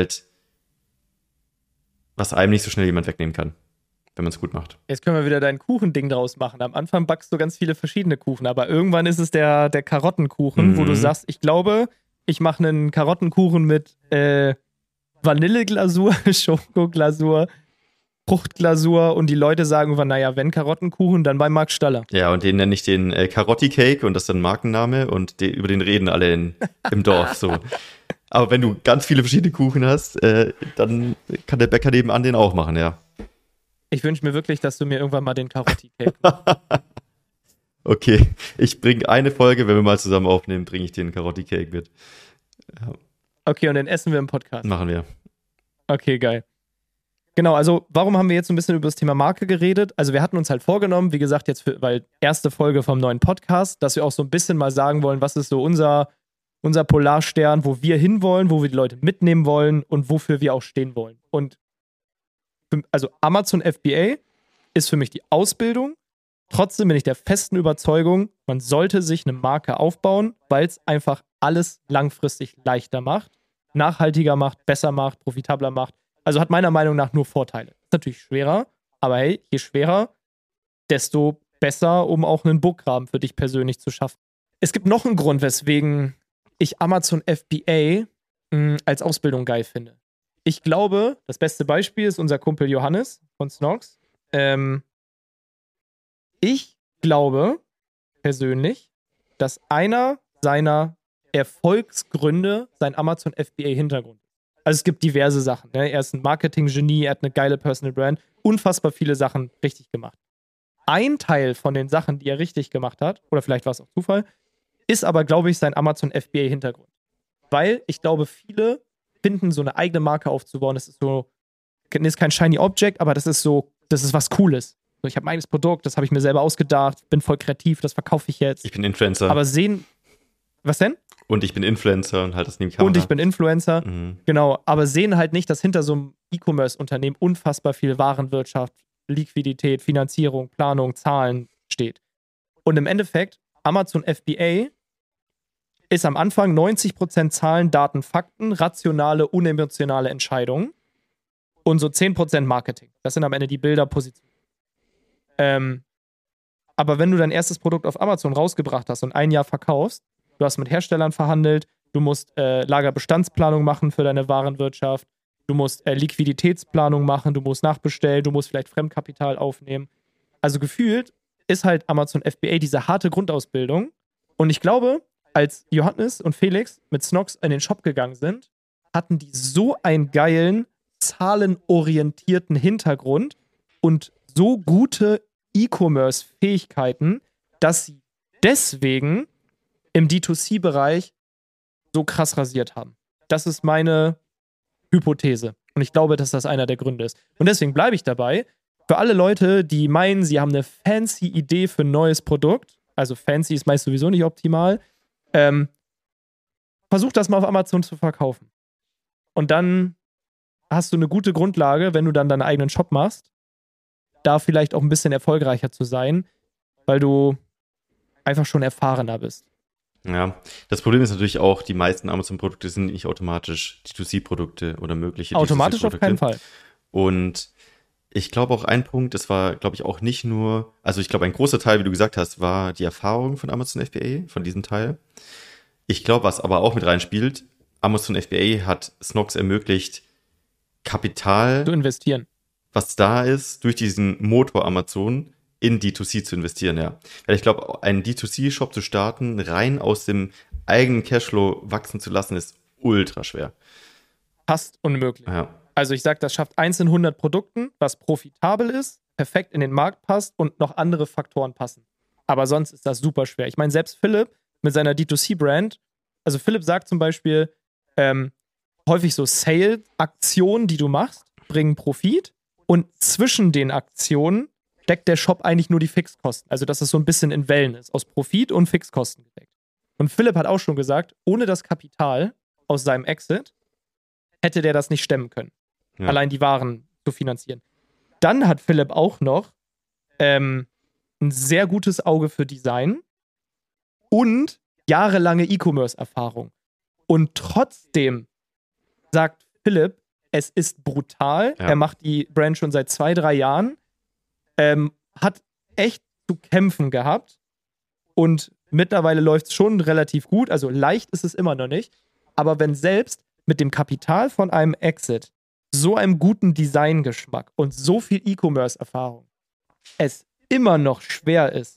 einem nicht so schnell jemand wegnehmen kann, wenn man es gut macht. Jetzt können wir wieder dein Kuchending draus machen. Am Anfang backst du ganz viele verschiedene Kuchen, aber irgendwann ist es der Karottenkuchen, wo du sagst, ich glaube, ich mache einen Karottenkuchen mit Vanilleglasur, Schokoglasur, Fruchtglasur und die Leute sagen irgendwann, naja, wenn Karottenkuchen, dann bei Marc Staller. Ja, und den nenne ich den Karotti-Cake und das ist dann Markenname und über den reden alle im Dorf so. Aber wenn du ganz viele verschiedene Kuchen hast, dann kann der Bäcker nebenan den auch machen, ja. Ich wünsche mir wirklich, dass du mir irgendwann mal den Karotti-Cake machst. Okay, ich bringe eine Folge, wenn wir mal zusammen aufnehmen, bringe ich dir einen Karotti-Cake mit. Ja. Okay, und den essen wir im Podcast. Machen wir. Okay, geil. Genau, also warum haben wir jetzt so ein bisschen über das Thema Marke geredet? Also wir hatten uns halt vorgenommen, wie gesagt, jetzt weil erste Folge vom neuen Podcast, dass wir auch so ein bisschen mal sagen wollen, was ist so unser Polarstern, wo wir hinwollen, wo wir die Leute mitnehmen wollen und wofür wir auch stehen wollen. Und also Amazon FBA ist für mich die Ausbildung. Trotzdem bin ich der festen Überzeugung, man sollte sich eine Marke aufbauen, weil es einfach alles langfristig leichter macht, nachhaltiger macht, besser macht, profitabler macht. Also hat meiner Meinung nach nur Vorteile. Ist natürlich schwerer, aber hey, je schwerer, desto besser, um auch einen Burggraben für dich persönlich zu schaffen. Es gibt noch einen Grund, weswegen ich Amazon FBA als Ausbildung geil finde. Ich glaube, das beste Beispiel ist unser Kumpel Johannes von Snox. Ich glaube persönlich, dass einer seiner Erfolgsgründe sein Amazon FBA-Hintergrund ist. Also es gibt diverse Sachen. Ne? Er ist ein Marketing-Genie, er hat eine geile Personal Brand, unfassbar viele Sachen richtig gemacht. Ein Teil von den Sachen, die er richtig gemacht hat, oder vielleicht war es auch Zufall, ist aber, glaube ich, sein Amazon FBA-Hintergrund. Weil ich glaube, viele finden, so eine eigene Marke aufzubauen, das ist kein Shiny Object, aber das ist was Cooles. So, ich habe mein eigenes Produkt, das habe ich mir selber ausgedacht, bin voll kreativ, das verkaufe ich jetzt. Ich bin Influencer. Aber was denn? Und ich bin Influencer und halt das neben Kamera. Und ich bin Influencer, genau. Aber sehen halt nicht, dass hinter so einem E-Commerce-Unternehmen unfassbar viel Warenwirtschaft, Liquidität, Finanzierung, Planung, Zahlen steht. Und im Endeffekt, Amazon FBA ist am Anfang 90% Zahlen, Daten, Fakten, rationale, unemotionale Entscheidungen und so 10% Marketing. Das sind am Ende die Bilder, Positionen. Aber wenn du dein erstes Produkt auf Amazon rausgebracht hast und ein Jahr verkaufst, du hast mit Herstellern verhandelt, du musst Lagerbestandsplanung machen für deine Warenwirtschaft, du musst Liquiditätsplanung machen, du musst nachbestellen, du musst vielleicht Fremdkapital aufnehmen. Also gefühlt ist halt Amazon FBA diese harte Grundausbildung und ich glaube, als Johannes und Felix mit Snox in den Shop gegangen sind, hatten die so einen geilen, zahlenorientierten Hintergrund und so gute E-Commerce-Fähigkeiten, dass sie deswegen im D2C-Bereich so krass rasiert haben. Das ist meine Hypothese. Und ich glaube, dass das einer der Gründe ist. Und deswegen bleibe ich dabei. Für alle Leute, die meinen, sie haben eine fancy Idee für ein neues Produkt, also fancy ist meist sowieso nicht optimal, versuch das mal auf Amazon zu verkaufen. Und dann hast du eine gute Grundlage, wenn du dann deinen eigenen Shop machst, da vielleicht auch ein bisschen erfolgreicher zu sein, weil du einfach schon erfahrener bist. Ja, das Problem ist natürlich auch, die meisten Amazon-Produkte sind nicht automatisch D2C-Produkte oder mögliche Automatisch auf D2C-Produkte. keinen Fall. Und ich glaube auch ein Punkt, das war, glaube ich, auch nicht nur, also ich glaube, ein großer Teil, wie du gesagt hast, war die Erfahrung von Amazon FBA, von diesem Teil. Ich glaube, was aber auch mit reinspielt, Amazon FBA hat Snox ermöglicht, Kapital Zu investieren. was da ist, durch diesen Motor Amazon in D2C zu investieren, ja. Weil ich glaube, einen D2C-Shop zu starten, rein aus dem eigenen Cashflow wachsen zu lassen, ist ultra schwer. Fast unmöglich. Ja. Also ich sage, das schafft 1 in 100 Produkten, was profitabel ist, perfekt in den Markt passt und noch andere Faktoren passen. Aber sonst ist das super schwer. Ich meine, selbst Philipp mit seiner D2C-Brand, also Philipp sagt zum Beispiel, häufig so Sale-Aktionen, die du machst, bringen Profit und zwischen den Aktionen deckt der Shop eigentlich nur die Fixkosten. Also dass es so ein bisschen in Wellen ist, aus Profit und Fixkosten gedeckt. Und Philipp hat auch schon gesagt, ohne das Kapital aus seinem Exit hätte der das nicht stemmen können. Ja. Allein die Waren zu finanzieren. Dann hat Philipp auch noch ein sehr gutes Auge für Design und jahrelange E-Commerce-Erfahrung. Und trotzdem sagt Philipp, es ist brutal. Ja. Er macht die Brand schon seit 2-3 Jahren. Hat echt zu kämpfen gehabt. Und mittlerweile läuft es schon relativ gut. Also leicht ist es immer noch nicht. Aber wenn selbst mit dem Kapital von einem Exit, so einem guten Designgeschmack und so viel E-Commerce-Erfahrung es immer noch schwer ist,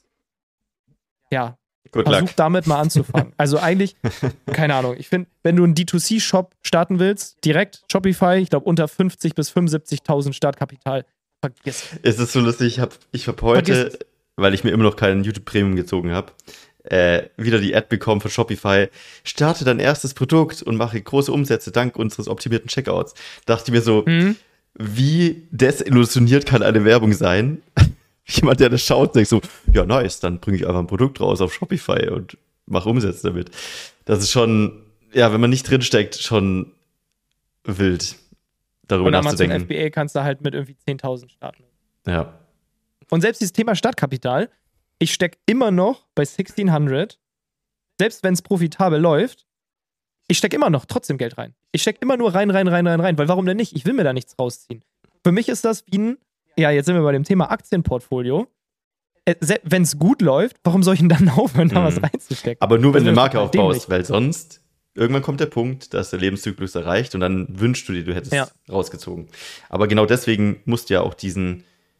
ja, versuch damit mal anzufangen. Also eigentlich, keine Ahnung, ich finde, wenn du einen D2C-Shop starten willst, direkt Shopify, ich glaube unter 50.000 bis 75.000 Startkapital, vergiss. Es ist so lustig, ich hab heute, weil ich mir immer noch keinen YouTube Premium gezogen habe, wieder die Ad bekommen von Shopify, starte dein erstes Produkt und mache große Umsätze dank unseres optimierten Checkouts. Dachte ich mir so, wie desillusioniert kann eine Werbung sein? Jemand, der das schaut, denkt so, ja nice, dann bringe ich einfach ein Produkt raus auf Shopify und mache Umsätze damit. Das ist schon, ja, wenn man nicht drinsteckt, schon wild, darüber nachzudenken. Und Amazon FBA kannst du halt mit irgendwie 10.000 starten. Ja. Und selbst dieses Thema Startkapital, ich stecke immer noch bei 1600, selbst wenn es profitabel läuft, ich stecke immer noch trotzdem Geld rein. Ich stecke immer nur rein, weil warum denn nicht? Ich will mir da nichts rausziehen. Für mich ist das wie ein, ja, jetzt sind wir bei dem Thema Aktienportfolio. Wenn es gut läuft, warum soll ich denn dann aufhören, da was reinzustecken? Aber nur, wenn du eine Marke total aufbaust, dämlich. weil sonst irgendwann kommt der Punkt, dass der Lebenszyklus erreicht und dann wünschst du dir, du hättest rausgezogen. Aber genau deswegen musst du ja auch diesen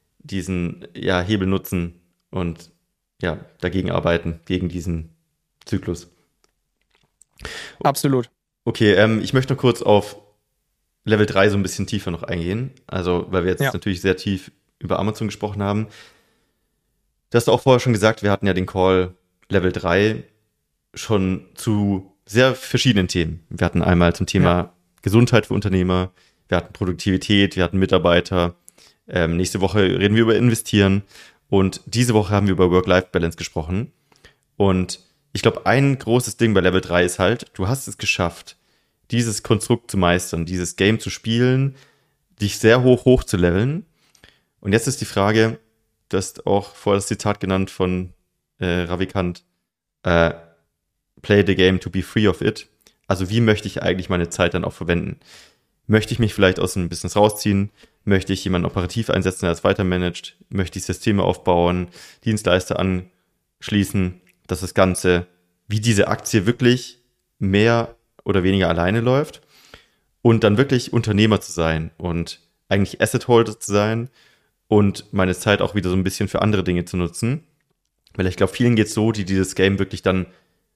Hebel nutzen und ja, dagegen arbeiten, gegen diesen Zyklus. Absolut. Okay, ich möchte noch kurz auf Level 3 so ein bisschen tiefer noch eingehen. Also, weil wir jetzt natürlich sehr tief über Amazon gesprochen haben. Du hast auch vorher schon gesagt, wir hatten ja den Call Level 3 schon zu sehr verschiedenen Themen. Wir hatten einmal zum Thema Gesundheit für Unternehmer, wir hatten Produktivität, wir hatten Mitarbeiter. Nächste Woche reden wir über Investieren. Und diese Woche haben wir über Work-Life-Balance gesprochen. Und ich glaube, ein großes Ding bei Level 3 ist halt, du hast es geschafft, dieses Konstrukt zu meistern, dieses Game zu spielen, dich sehr hoch zu leveln. Und jetzt ist die Frage, du hast auch vorher das Zitat genannt von Ravikant, play the game to be free of it. Also wie möchte ich eigentlich meine Zeit dann auch verwenden? Möchte ich mich vielleicht aus dem Business rausziehen? Möchte ich jemanden operativ einsetzen, der das weitermanagt? Möchte ich Systeme aufbauen, Dienstleister anschließen, dass das Ganze wie diese Aktie wirklich mehr oder weniger alleine läuft und dann wirklich Unternehmer zu sein und eigentlich Asset-Holder zu sein und meine Zeit auch wieder so ein bisschen für andere Dinge zu nutzen. Weil ich glaube, vielen geht es so, die dieses Game wirklich dann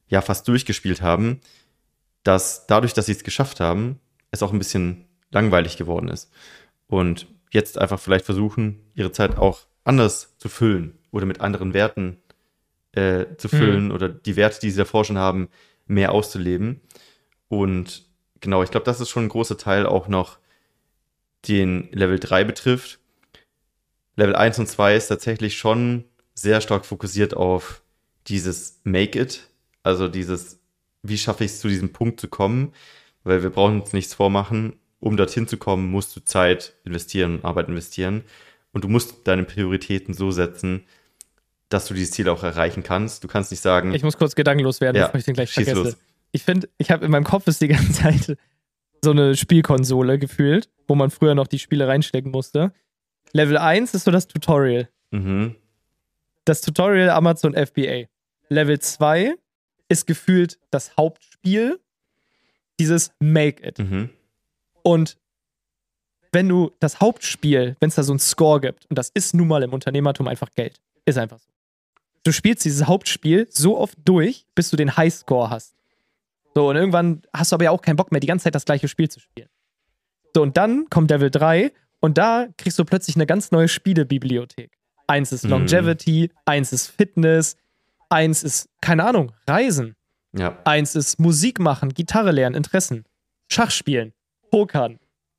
ja fast durchgespielt haben, dass dadurch, dass sie es geschafft haben, es auch ein bisschen langweilig geworden ist. Und jetzt einfach vielleicht versuchen, ihre Zeit auch anders zu füllen oder mit anderen Werten zu füllen oder die Werte, die sie davor schon haben, mehr auszuleben. Und genau, ich glaube, das ist schon ein großer Teil auch noch, den Level 3 betrifft. Level 1 und 2 ist tatsächlich schon sehr stark fokussiert auf dieses Make It, also dieses, wie schaffe ich es zu diesem Punkt zu kommen, weil wir brauchen uns nichts vormachen, um dorthin zu kommen, musst du Zeit investieren und Arbeit investieren und du musst deine Prioritäten so setzen, dass du dieses Ziel auch erreichen kannst. Du kannst nicht sagen... Ich muss kurz gedankenlos werden, bevor ich den gleich vergesse. Los. Ich finde, ich habe in meinem Kopf ist die ganze Zeit so eine Spielkonsole gefühlt, wo man früher noch die Spiele reinstecken musste. Level 1 ist so das Tutorial. Mhm. Das Tutorial Amazon FBA. Level 2 ist gefühlt das Hauptspiel, dieses Make It. Mhm. Und wenn du das Hauptspiel, wenn es da so einen Score gibt, und das ist nun mal im Unternehmertum einfach Geld, ist einfach so. Du spielst dieses Hauptspiel so oft durch, bis du den Highscore hast. So, und irgendwann hast du aber ja auch keinen Bock mehr, die ganze Zeit das gleiche Spiel zu spielen. So, und dann kommt Level 3 und da kriegst du plötzlich eine ganz neue Spielebibliothek. 1 ist Longevity, 1 ist Fitness, 1 ist, keine Ahnung, Reisen. Ja. 1 ist Musik machen, Gitarre lernen, Interessen, Schach spielen, Pokern.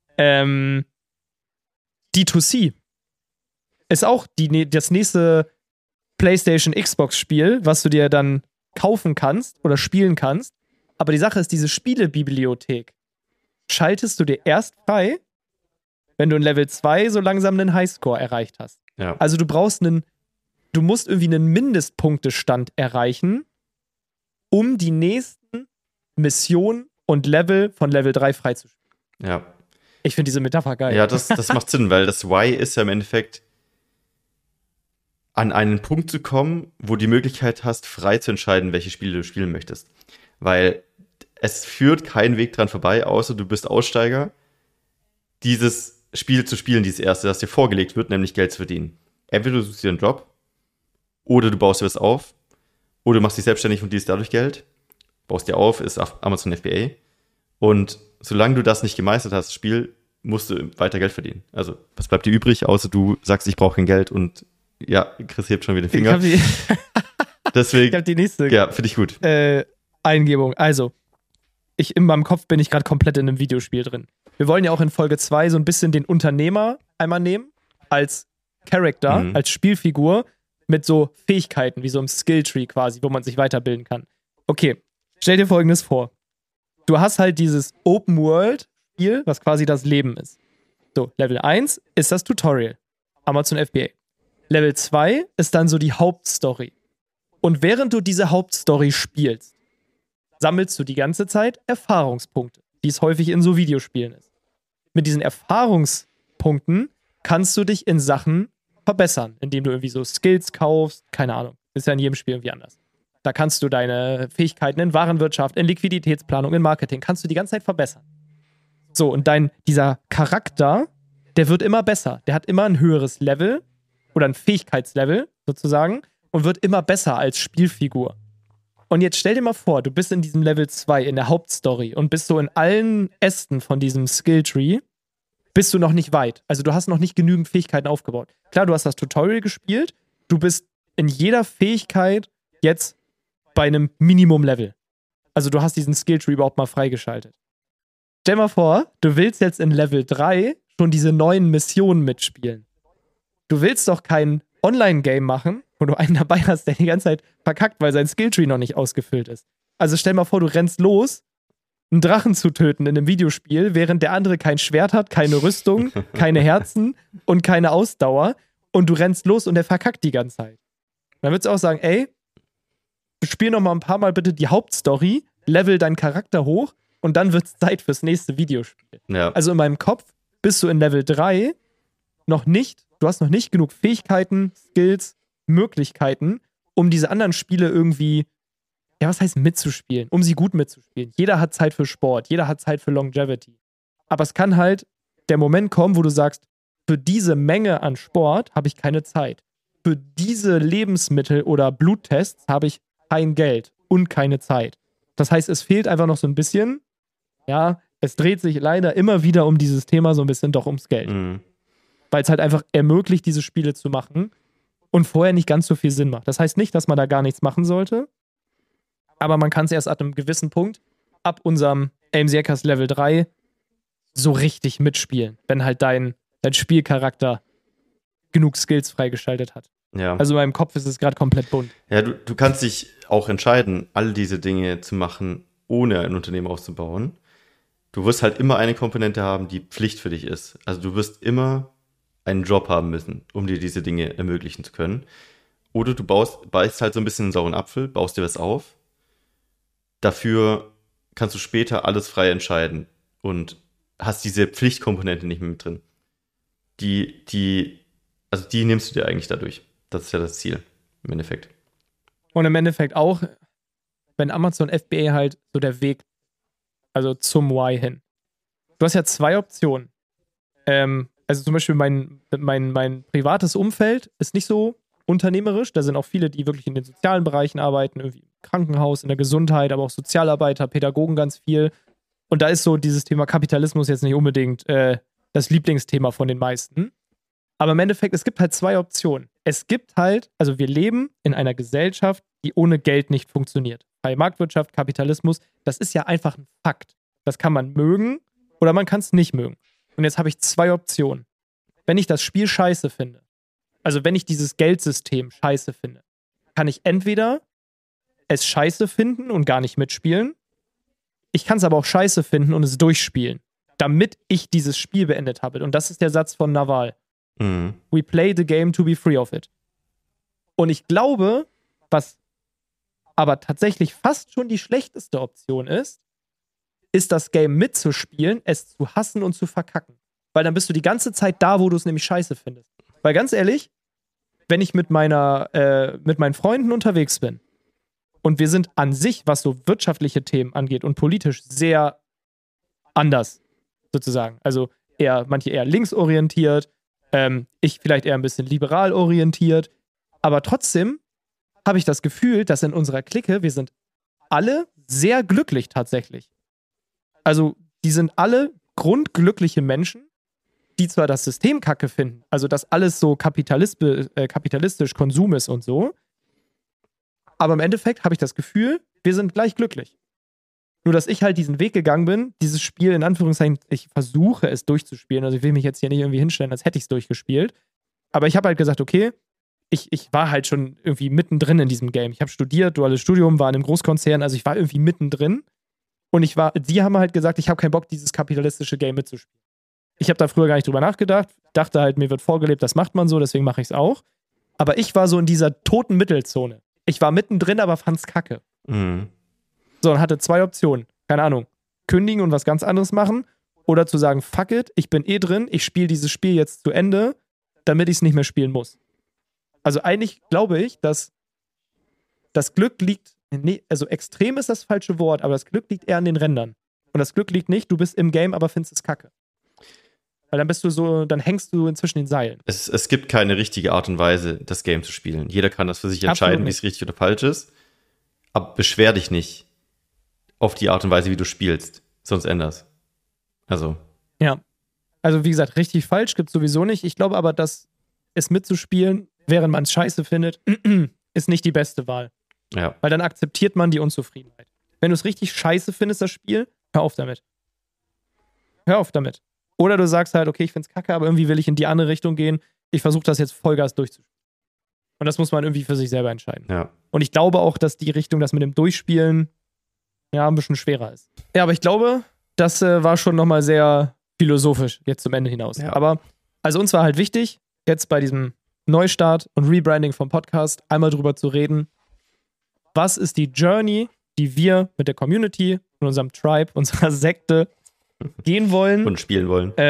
D2C ist auch das nächste PlayStation, Xbox-Spiel, was du dir dann kaufen kannst oder spielen kannst. Aber die Sache ist, diese Spielebibliothek schaltest du dir erst frei, wenn du in Level 2 so langsam einen Highscore erreicht hast. Ja. Also du musst irgendwie einen Mindestpunktestand erreichen, um die nächsten Missionen und Level von Level 3 freizuspielen. Ja. Ich finde diese Metapher geil. Ja, das macht Sinn, weil das Why ist ja im Endeffekt, an einen Punkt zu kommen, wo du die Möglichkeit hast, frei zu entscheiden, welche Spiele du spielen möchtest. Weil es führt kein Weg dran vorbei, außer du bist Aussteiger, dieses Spiel zu spielen, dieses erste, das dir vorgelegt wird, nämlich Geld zu verdienen. Entweder du suchst dir einen Job, oder du baust dir was auf, oder du machst dich selbstständig und verdienst dadurch Geld, baust dir auf, ist auf Amazon FBA. Und solange du das nicht gemeistert hast, das Spiel, musst du weiter Geld verdienen. Also, was bleibt dir übrig, außer du sagst, ich brauche kein Geld und ja, Chris hebt schon wieder den Finger. Deswegen, ich hab die nächste. Ja, finde ich gut. Eingebung. Also, in meinem Kopf bin ich gerade komplett in einem Videospiel drin. Wir wollen ja auch in Folge 2 so ein bisschen den Unternehmer einmal nehmen, als Charakter, als Spielfigur, mit so Fähigkeiten, wie so einem Skilltree quasi, wo man sich weiterbilden kann. Okay, stell dir Folgendes vor. Du hast halt dieses Open-World-Spiel, was quasi das Leben ist. So, Level 1 ist das Tutorial. Amazon FBA. Level 2 ist dann so die Hauptstory. Und während du diese Hauptstory spielst, sammelst du die ganze Zeit Erfahrungspunkte, wie es häufig in so Videospielen ist. Mit diesen Erfahrungspunkten kannst du dich in Sachen verbessern, indem du irgendwie so Skills kaufst, keine Ahnung, ist ja in jedem Spiel irgendwie anders. Da kannst du deine Fähigkeiten in Warenwirtschaft, in Liquiditätsplanung, in Marketing, kannst du die ganze Zeit verbessern. So, und dieser Charakter, der wird immer besser. Der hat immer ein höheres Level oder ein Fähigkeitslevel sozusagen und wird immer besser als Spielfigur. Und jetzt stell dir mal vor, du bist in diesem Level 2 in der Hauptstory und bist so in allen Ästen von diesem Skilltree, bist du noch nicht weit. Also du hast noch nicht genügend Fähigkeiten aufgebaut. Klar, du hast das Tutorial gespielt, du bist in jeder Fähigkeit jetzt bei einem Minimum-Level. Also du hast diesen Skilltree überhaupt mal freigeschaltet. Stell mal vor, du willst jetzt in Level 3 schon diese neuen Missionen mitspielen. Du willst doch kein Online-Game machen, wo du einen dabei hast, der die ganze Zeit verkackt, weil sein Skilltree noch nicht ausgefüllt ist. Also stell mal vor, du rennst los, einen Drachen zu töten in einem Videospiel, während der andere kein Schwert hat, keine Rüstung, keine Herzen und keine Ausdauer und du rennst los und der verkackt die ganze Zeit. Dann würdest du auch sagen, ey, spiel noch mal ein paar Mal bitte die Hauptstory, level deinen Charakter hoch und dann wird's Zeit fürs nächste Videospiel. Ja. Also in meinem Kopf bist du in Level 3 du hast noch nicht genug Fähigkeiten, Skills, Möglichkeiten, um diese anderen Spiele irgendwie, ja, was heißt mitzuspielen? Um sie gut mitzuspielen. Jeder hat Zeit für Sport, jeder hat Zeit für Longevity. Aber es kann halt der Moment kommen, wo du sagst, für diese Menge an Sport habe ich keine Zeit. Für diese Lebensmittel oder Bluttests habe ich kein Geld. und keine Zeit. Das heißt, es fehlt einfach noch so ein bisschen, ja, es dreht sich leider immer wieder um dieses Thema so ein bisschen doch ums Geld. Weil es halt einfach ermöglicht, diese Spiele zu machen und vorher nicht ganz so viel Sinn macht. Das heißt nicht, dass man da gar nichts machen sollte, aber man kann es erst ab einem gewissen Punkt, ab unserem AMC Level 3, so richtig mitspielen, wenn halt dein Spielcharakter genug Skills freigeschaltet hat. Ja. Also in meinem Kopf ist es gerade komplett bunt. Ja, du kannst dich auch entscheiden, all diese Dinge zu machen, ohne ein Unternehmen aufzubauen. Du wirst halt immer eine Komponente haben, die Pflicht für dich ist. Also du wirst immer einen Job haben müssen, um dir diese Dinge ermöglichen zu können. Oder du beißt halt so ein bisschen einen sauren Apfel, baust dir was auf. Dafür kannst du später alles frei entscheiden und hast diese Pflichtkomponente nicht mehr mit drin. Die nimmst du dir eigentlich dadurch. Das ist ja das Ziel, im Endeffekt. Und im Endeffekt auch, wenn Amazon FBA halt so der Weg, also zum Why hin. Du hast ja 2 Optionen. Also zum Beispiel mein privates Umfeld ist nicht so unternehmerisch. Da sind auch viele, die wirklich in den sozialen Bereichen arbeiten, irgendwie im Krankenhaus, in der Gesundheit, aber auch Sozialarbeiter, Pädagogen ganz viel. Und da ist so dieses Thema Kapitalismus jetzt nicht unbedingt das Lieblingsthema von den meisten. Aber im Endeffekt, es gibt halt 2 Optionen. Es gibt halt, also wir leben in einer Gesellschaft, die ohne Geld nicht funktioniert. Freie Marktwirtschaft, Kapitalismus, das ist ja einfach ein Fakt. Das kann man mögen oder man kann es nicht mögen. Und jetzt habe ich 2 Optionen. Wenn ich das Spiel scheiße finde, also wenn ich dieses Geldsystem scheiße finde, kann ich entweder es scheiße finden und gar nicht mitspielen. Ich kann es aber auch scheiße finden und es durchspielen, damit ich dieses Spiel beendet habe. Und das ist der Satz von Naval. We play the game to be free of it. Und ich glaube, was aber tatsächlich fast schon die schlechteste Option ist das Game mitzuspielen, es zu hassen und zu verkacken. Weil dann bist du die ganze Zeit da, wo du es nämlich scheiße findest. Weil ganz ehrlich, wenn ich mit meinen Freunden unterwegs bin und wir sind an sich, was so wirtschaftliche Themen angeht und politisch sehr anders, sozusagen. Also manche eher linksorientiert, ich vielleicht eher ein bisschen liberal orientiert, aber trotzdem habe ich das Gefühl, dass in unserer Clique, wir sind alle sehr glücklich tatsächlich. Also die sind alle grundglückliche Menschen, die zwar das System kacke finden, also dass alles so kapitalistisch Konsum ist und so, aber im Endeffekt habe ich das Gefühl, wir sind gleich glücklich. Nur, dass ich halt diesen Weg gegangen bin, dieses Spiel in Anführungszeichen, ich versuche es durchzuspielen, also ich will mich jetzt hier nicht irgendwie hinstellen, als hätte ich es durchgespielt, aber ich habe halt gesagt, okay, ich war halt schon irgendwie mittendrin in diesem Game. Ich habe studiert, duales Studium, war in einem Großkonzern, also ich war irgendwie mittendrin und die haben halt gesagt, ich habe keinen Bock, dieses kapitalistische Game mitzuspielen. Ich habe da früher gar nicht drüber nachgedacht, dachte halt, mir wird vorgelebt, das macht man so, deswegen mache ich es auch. Aber ich war so in dieser toten Mittelzone. Ich war mittendrin, aber fand's kacke. So, und hatte 2 Optionen. Keine Ahnung. Kündigen und was ganz anderes machen oder zu sagen, fuck it, ich bin drin, ich spiele dieses Spiel jetzt zu Ende, damit ich es nicht mehr spielen muss. Also eigentlich glaube ich, dass das Glück liegt, also extrem ist das falsche Wort, aber das Glück liegt eher an den Rändern. Und das Glück liegt nicht, du bist im Game, aber findest es kacke. Weil dann hängst du inzwischen den Seilen. Es gibt keine richtige Art und Weise, das Game zu spielen. Jeder kann das für sich entscheiden, wie es richtig oder falsch ist. Aber beschwer dich nicht auf die Art und Weise, wie du spielst. Sonst änderst. Also. Ja. Also wie gesagt, richtig falsch gibt es sowieso nicht. Ich glaube aber, dass es mitzuspielen, während man es scheiße findet, ist nicht die beste Wahl. Ja. Weil dann akzeptiert man die Unzufriedenheit. Wenn du es richtig scheiße findest, das Spiel, hör auf damit. Hör auf damit. Oder du sagst halt, okay, ich find's kacke, aber irgendwie will ich in die andere Richtung gehen. Ich versuche das jetzt Vollgas durchzuspielen. Und das muss man irgendwie für sich selber entscheiden. Ja. Und ich glaube auch, dass die Richtung, das mit dem Durchspielen, ja, ein bisschen schwerer ist. Ja, aber ich glaube, das war schon nochmal sehr philosophisch jetzt zum Ende hinaus. Ja. Aber, also uns war halt wichtig, jetzt bei diesem Neustart und Rebranding vom Podcast einmal drüber zu reden, was ist die Journey, die wir mit der Community, mit unserem Tribe, unserer Sekte gehen wollen. Und spielen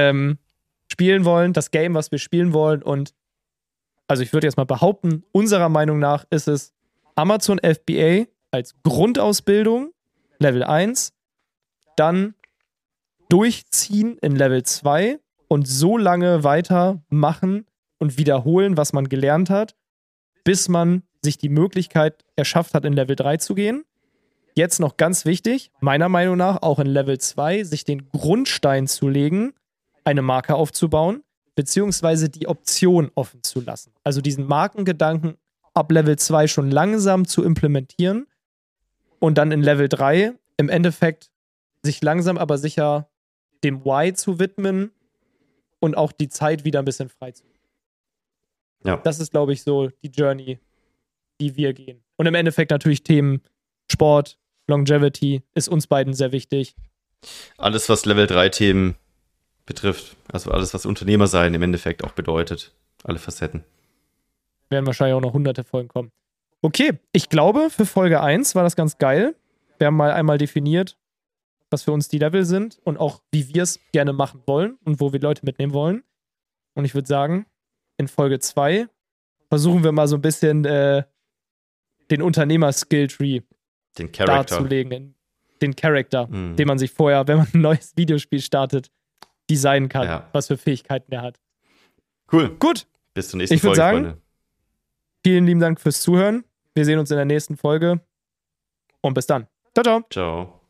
wollen. Das Game, was wir spielen wollen. Und also ich würde jetzt mal behaupten, unserer Meinung nach ist es Amazon FBA als Grundausbildung, Level 1, dann durchziehen in Level 2 und so lange weitermachen und wiederholen, was man gelernt hat, bis man sich die Möglichkeit erschafft hat, in Level 3 zu gehen. jetzt noch ganz wichtig, meiner Meinung nach auch in Level 2, sich den Grundstein zu legen, eine Marke aufzubauen, beziehungsweise die Option offen zu lassen. Also diesen Markengedanken ab Level 2 schon langsam zu implementieren und dann in Level 3 im Endeffekt sich langsam aber sicher dem Why zu widmen und auch die Zeit wieder ein bisschen frei zu. Ja. Das ist, glaube ich, so die Journey, die wir gehen. Und im Endeffekt natürlich Themen Sport, Longevity ist uns beiden sehr wichtig. Alles, was Level 3 Themen betrifft, also alles, was Unternehmer sein im Endeffekt auch bedeutet. Alle Facetten. Werden wahrscheinlich auch noch hunderte Folgen kommen. Okay, ich glaube, für Folge 1 war das ganz geil. Wir haben mal einmal definiert, was für uns die Level sind und auch, wie wir es gerne machen wollen und wo wir Leute mitnehmen wollen. Und ich würde sagen, in Folge 2 versuchen wir mal so ein bisschen den Unternehmer-Skill-Tree Den Charakter. darzulegen. Den Charakter, den man sich vorher, wenn man ein neues Videospiel startet, designen kann, was für Fähigkeiten der hat. Cool. Gut. Bis zur nächsten Ich würde Folge, sagen, Freunde. Vielen lieben Dank fürs Zuhören. Wir sehen uns in der nächsten Folge. Und bis dann. Ciao, ciao. Ciao.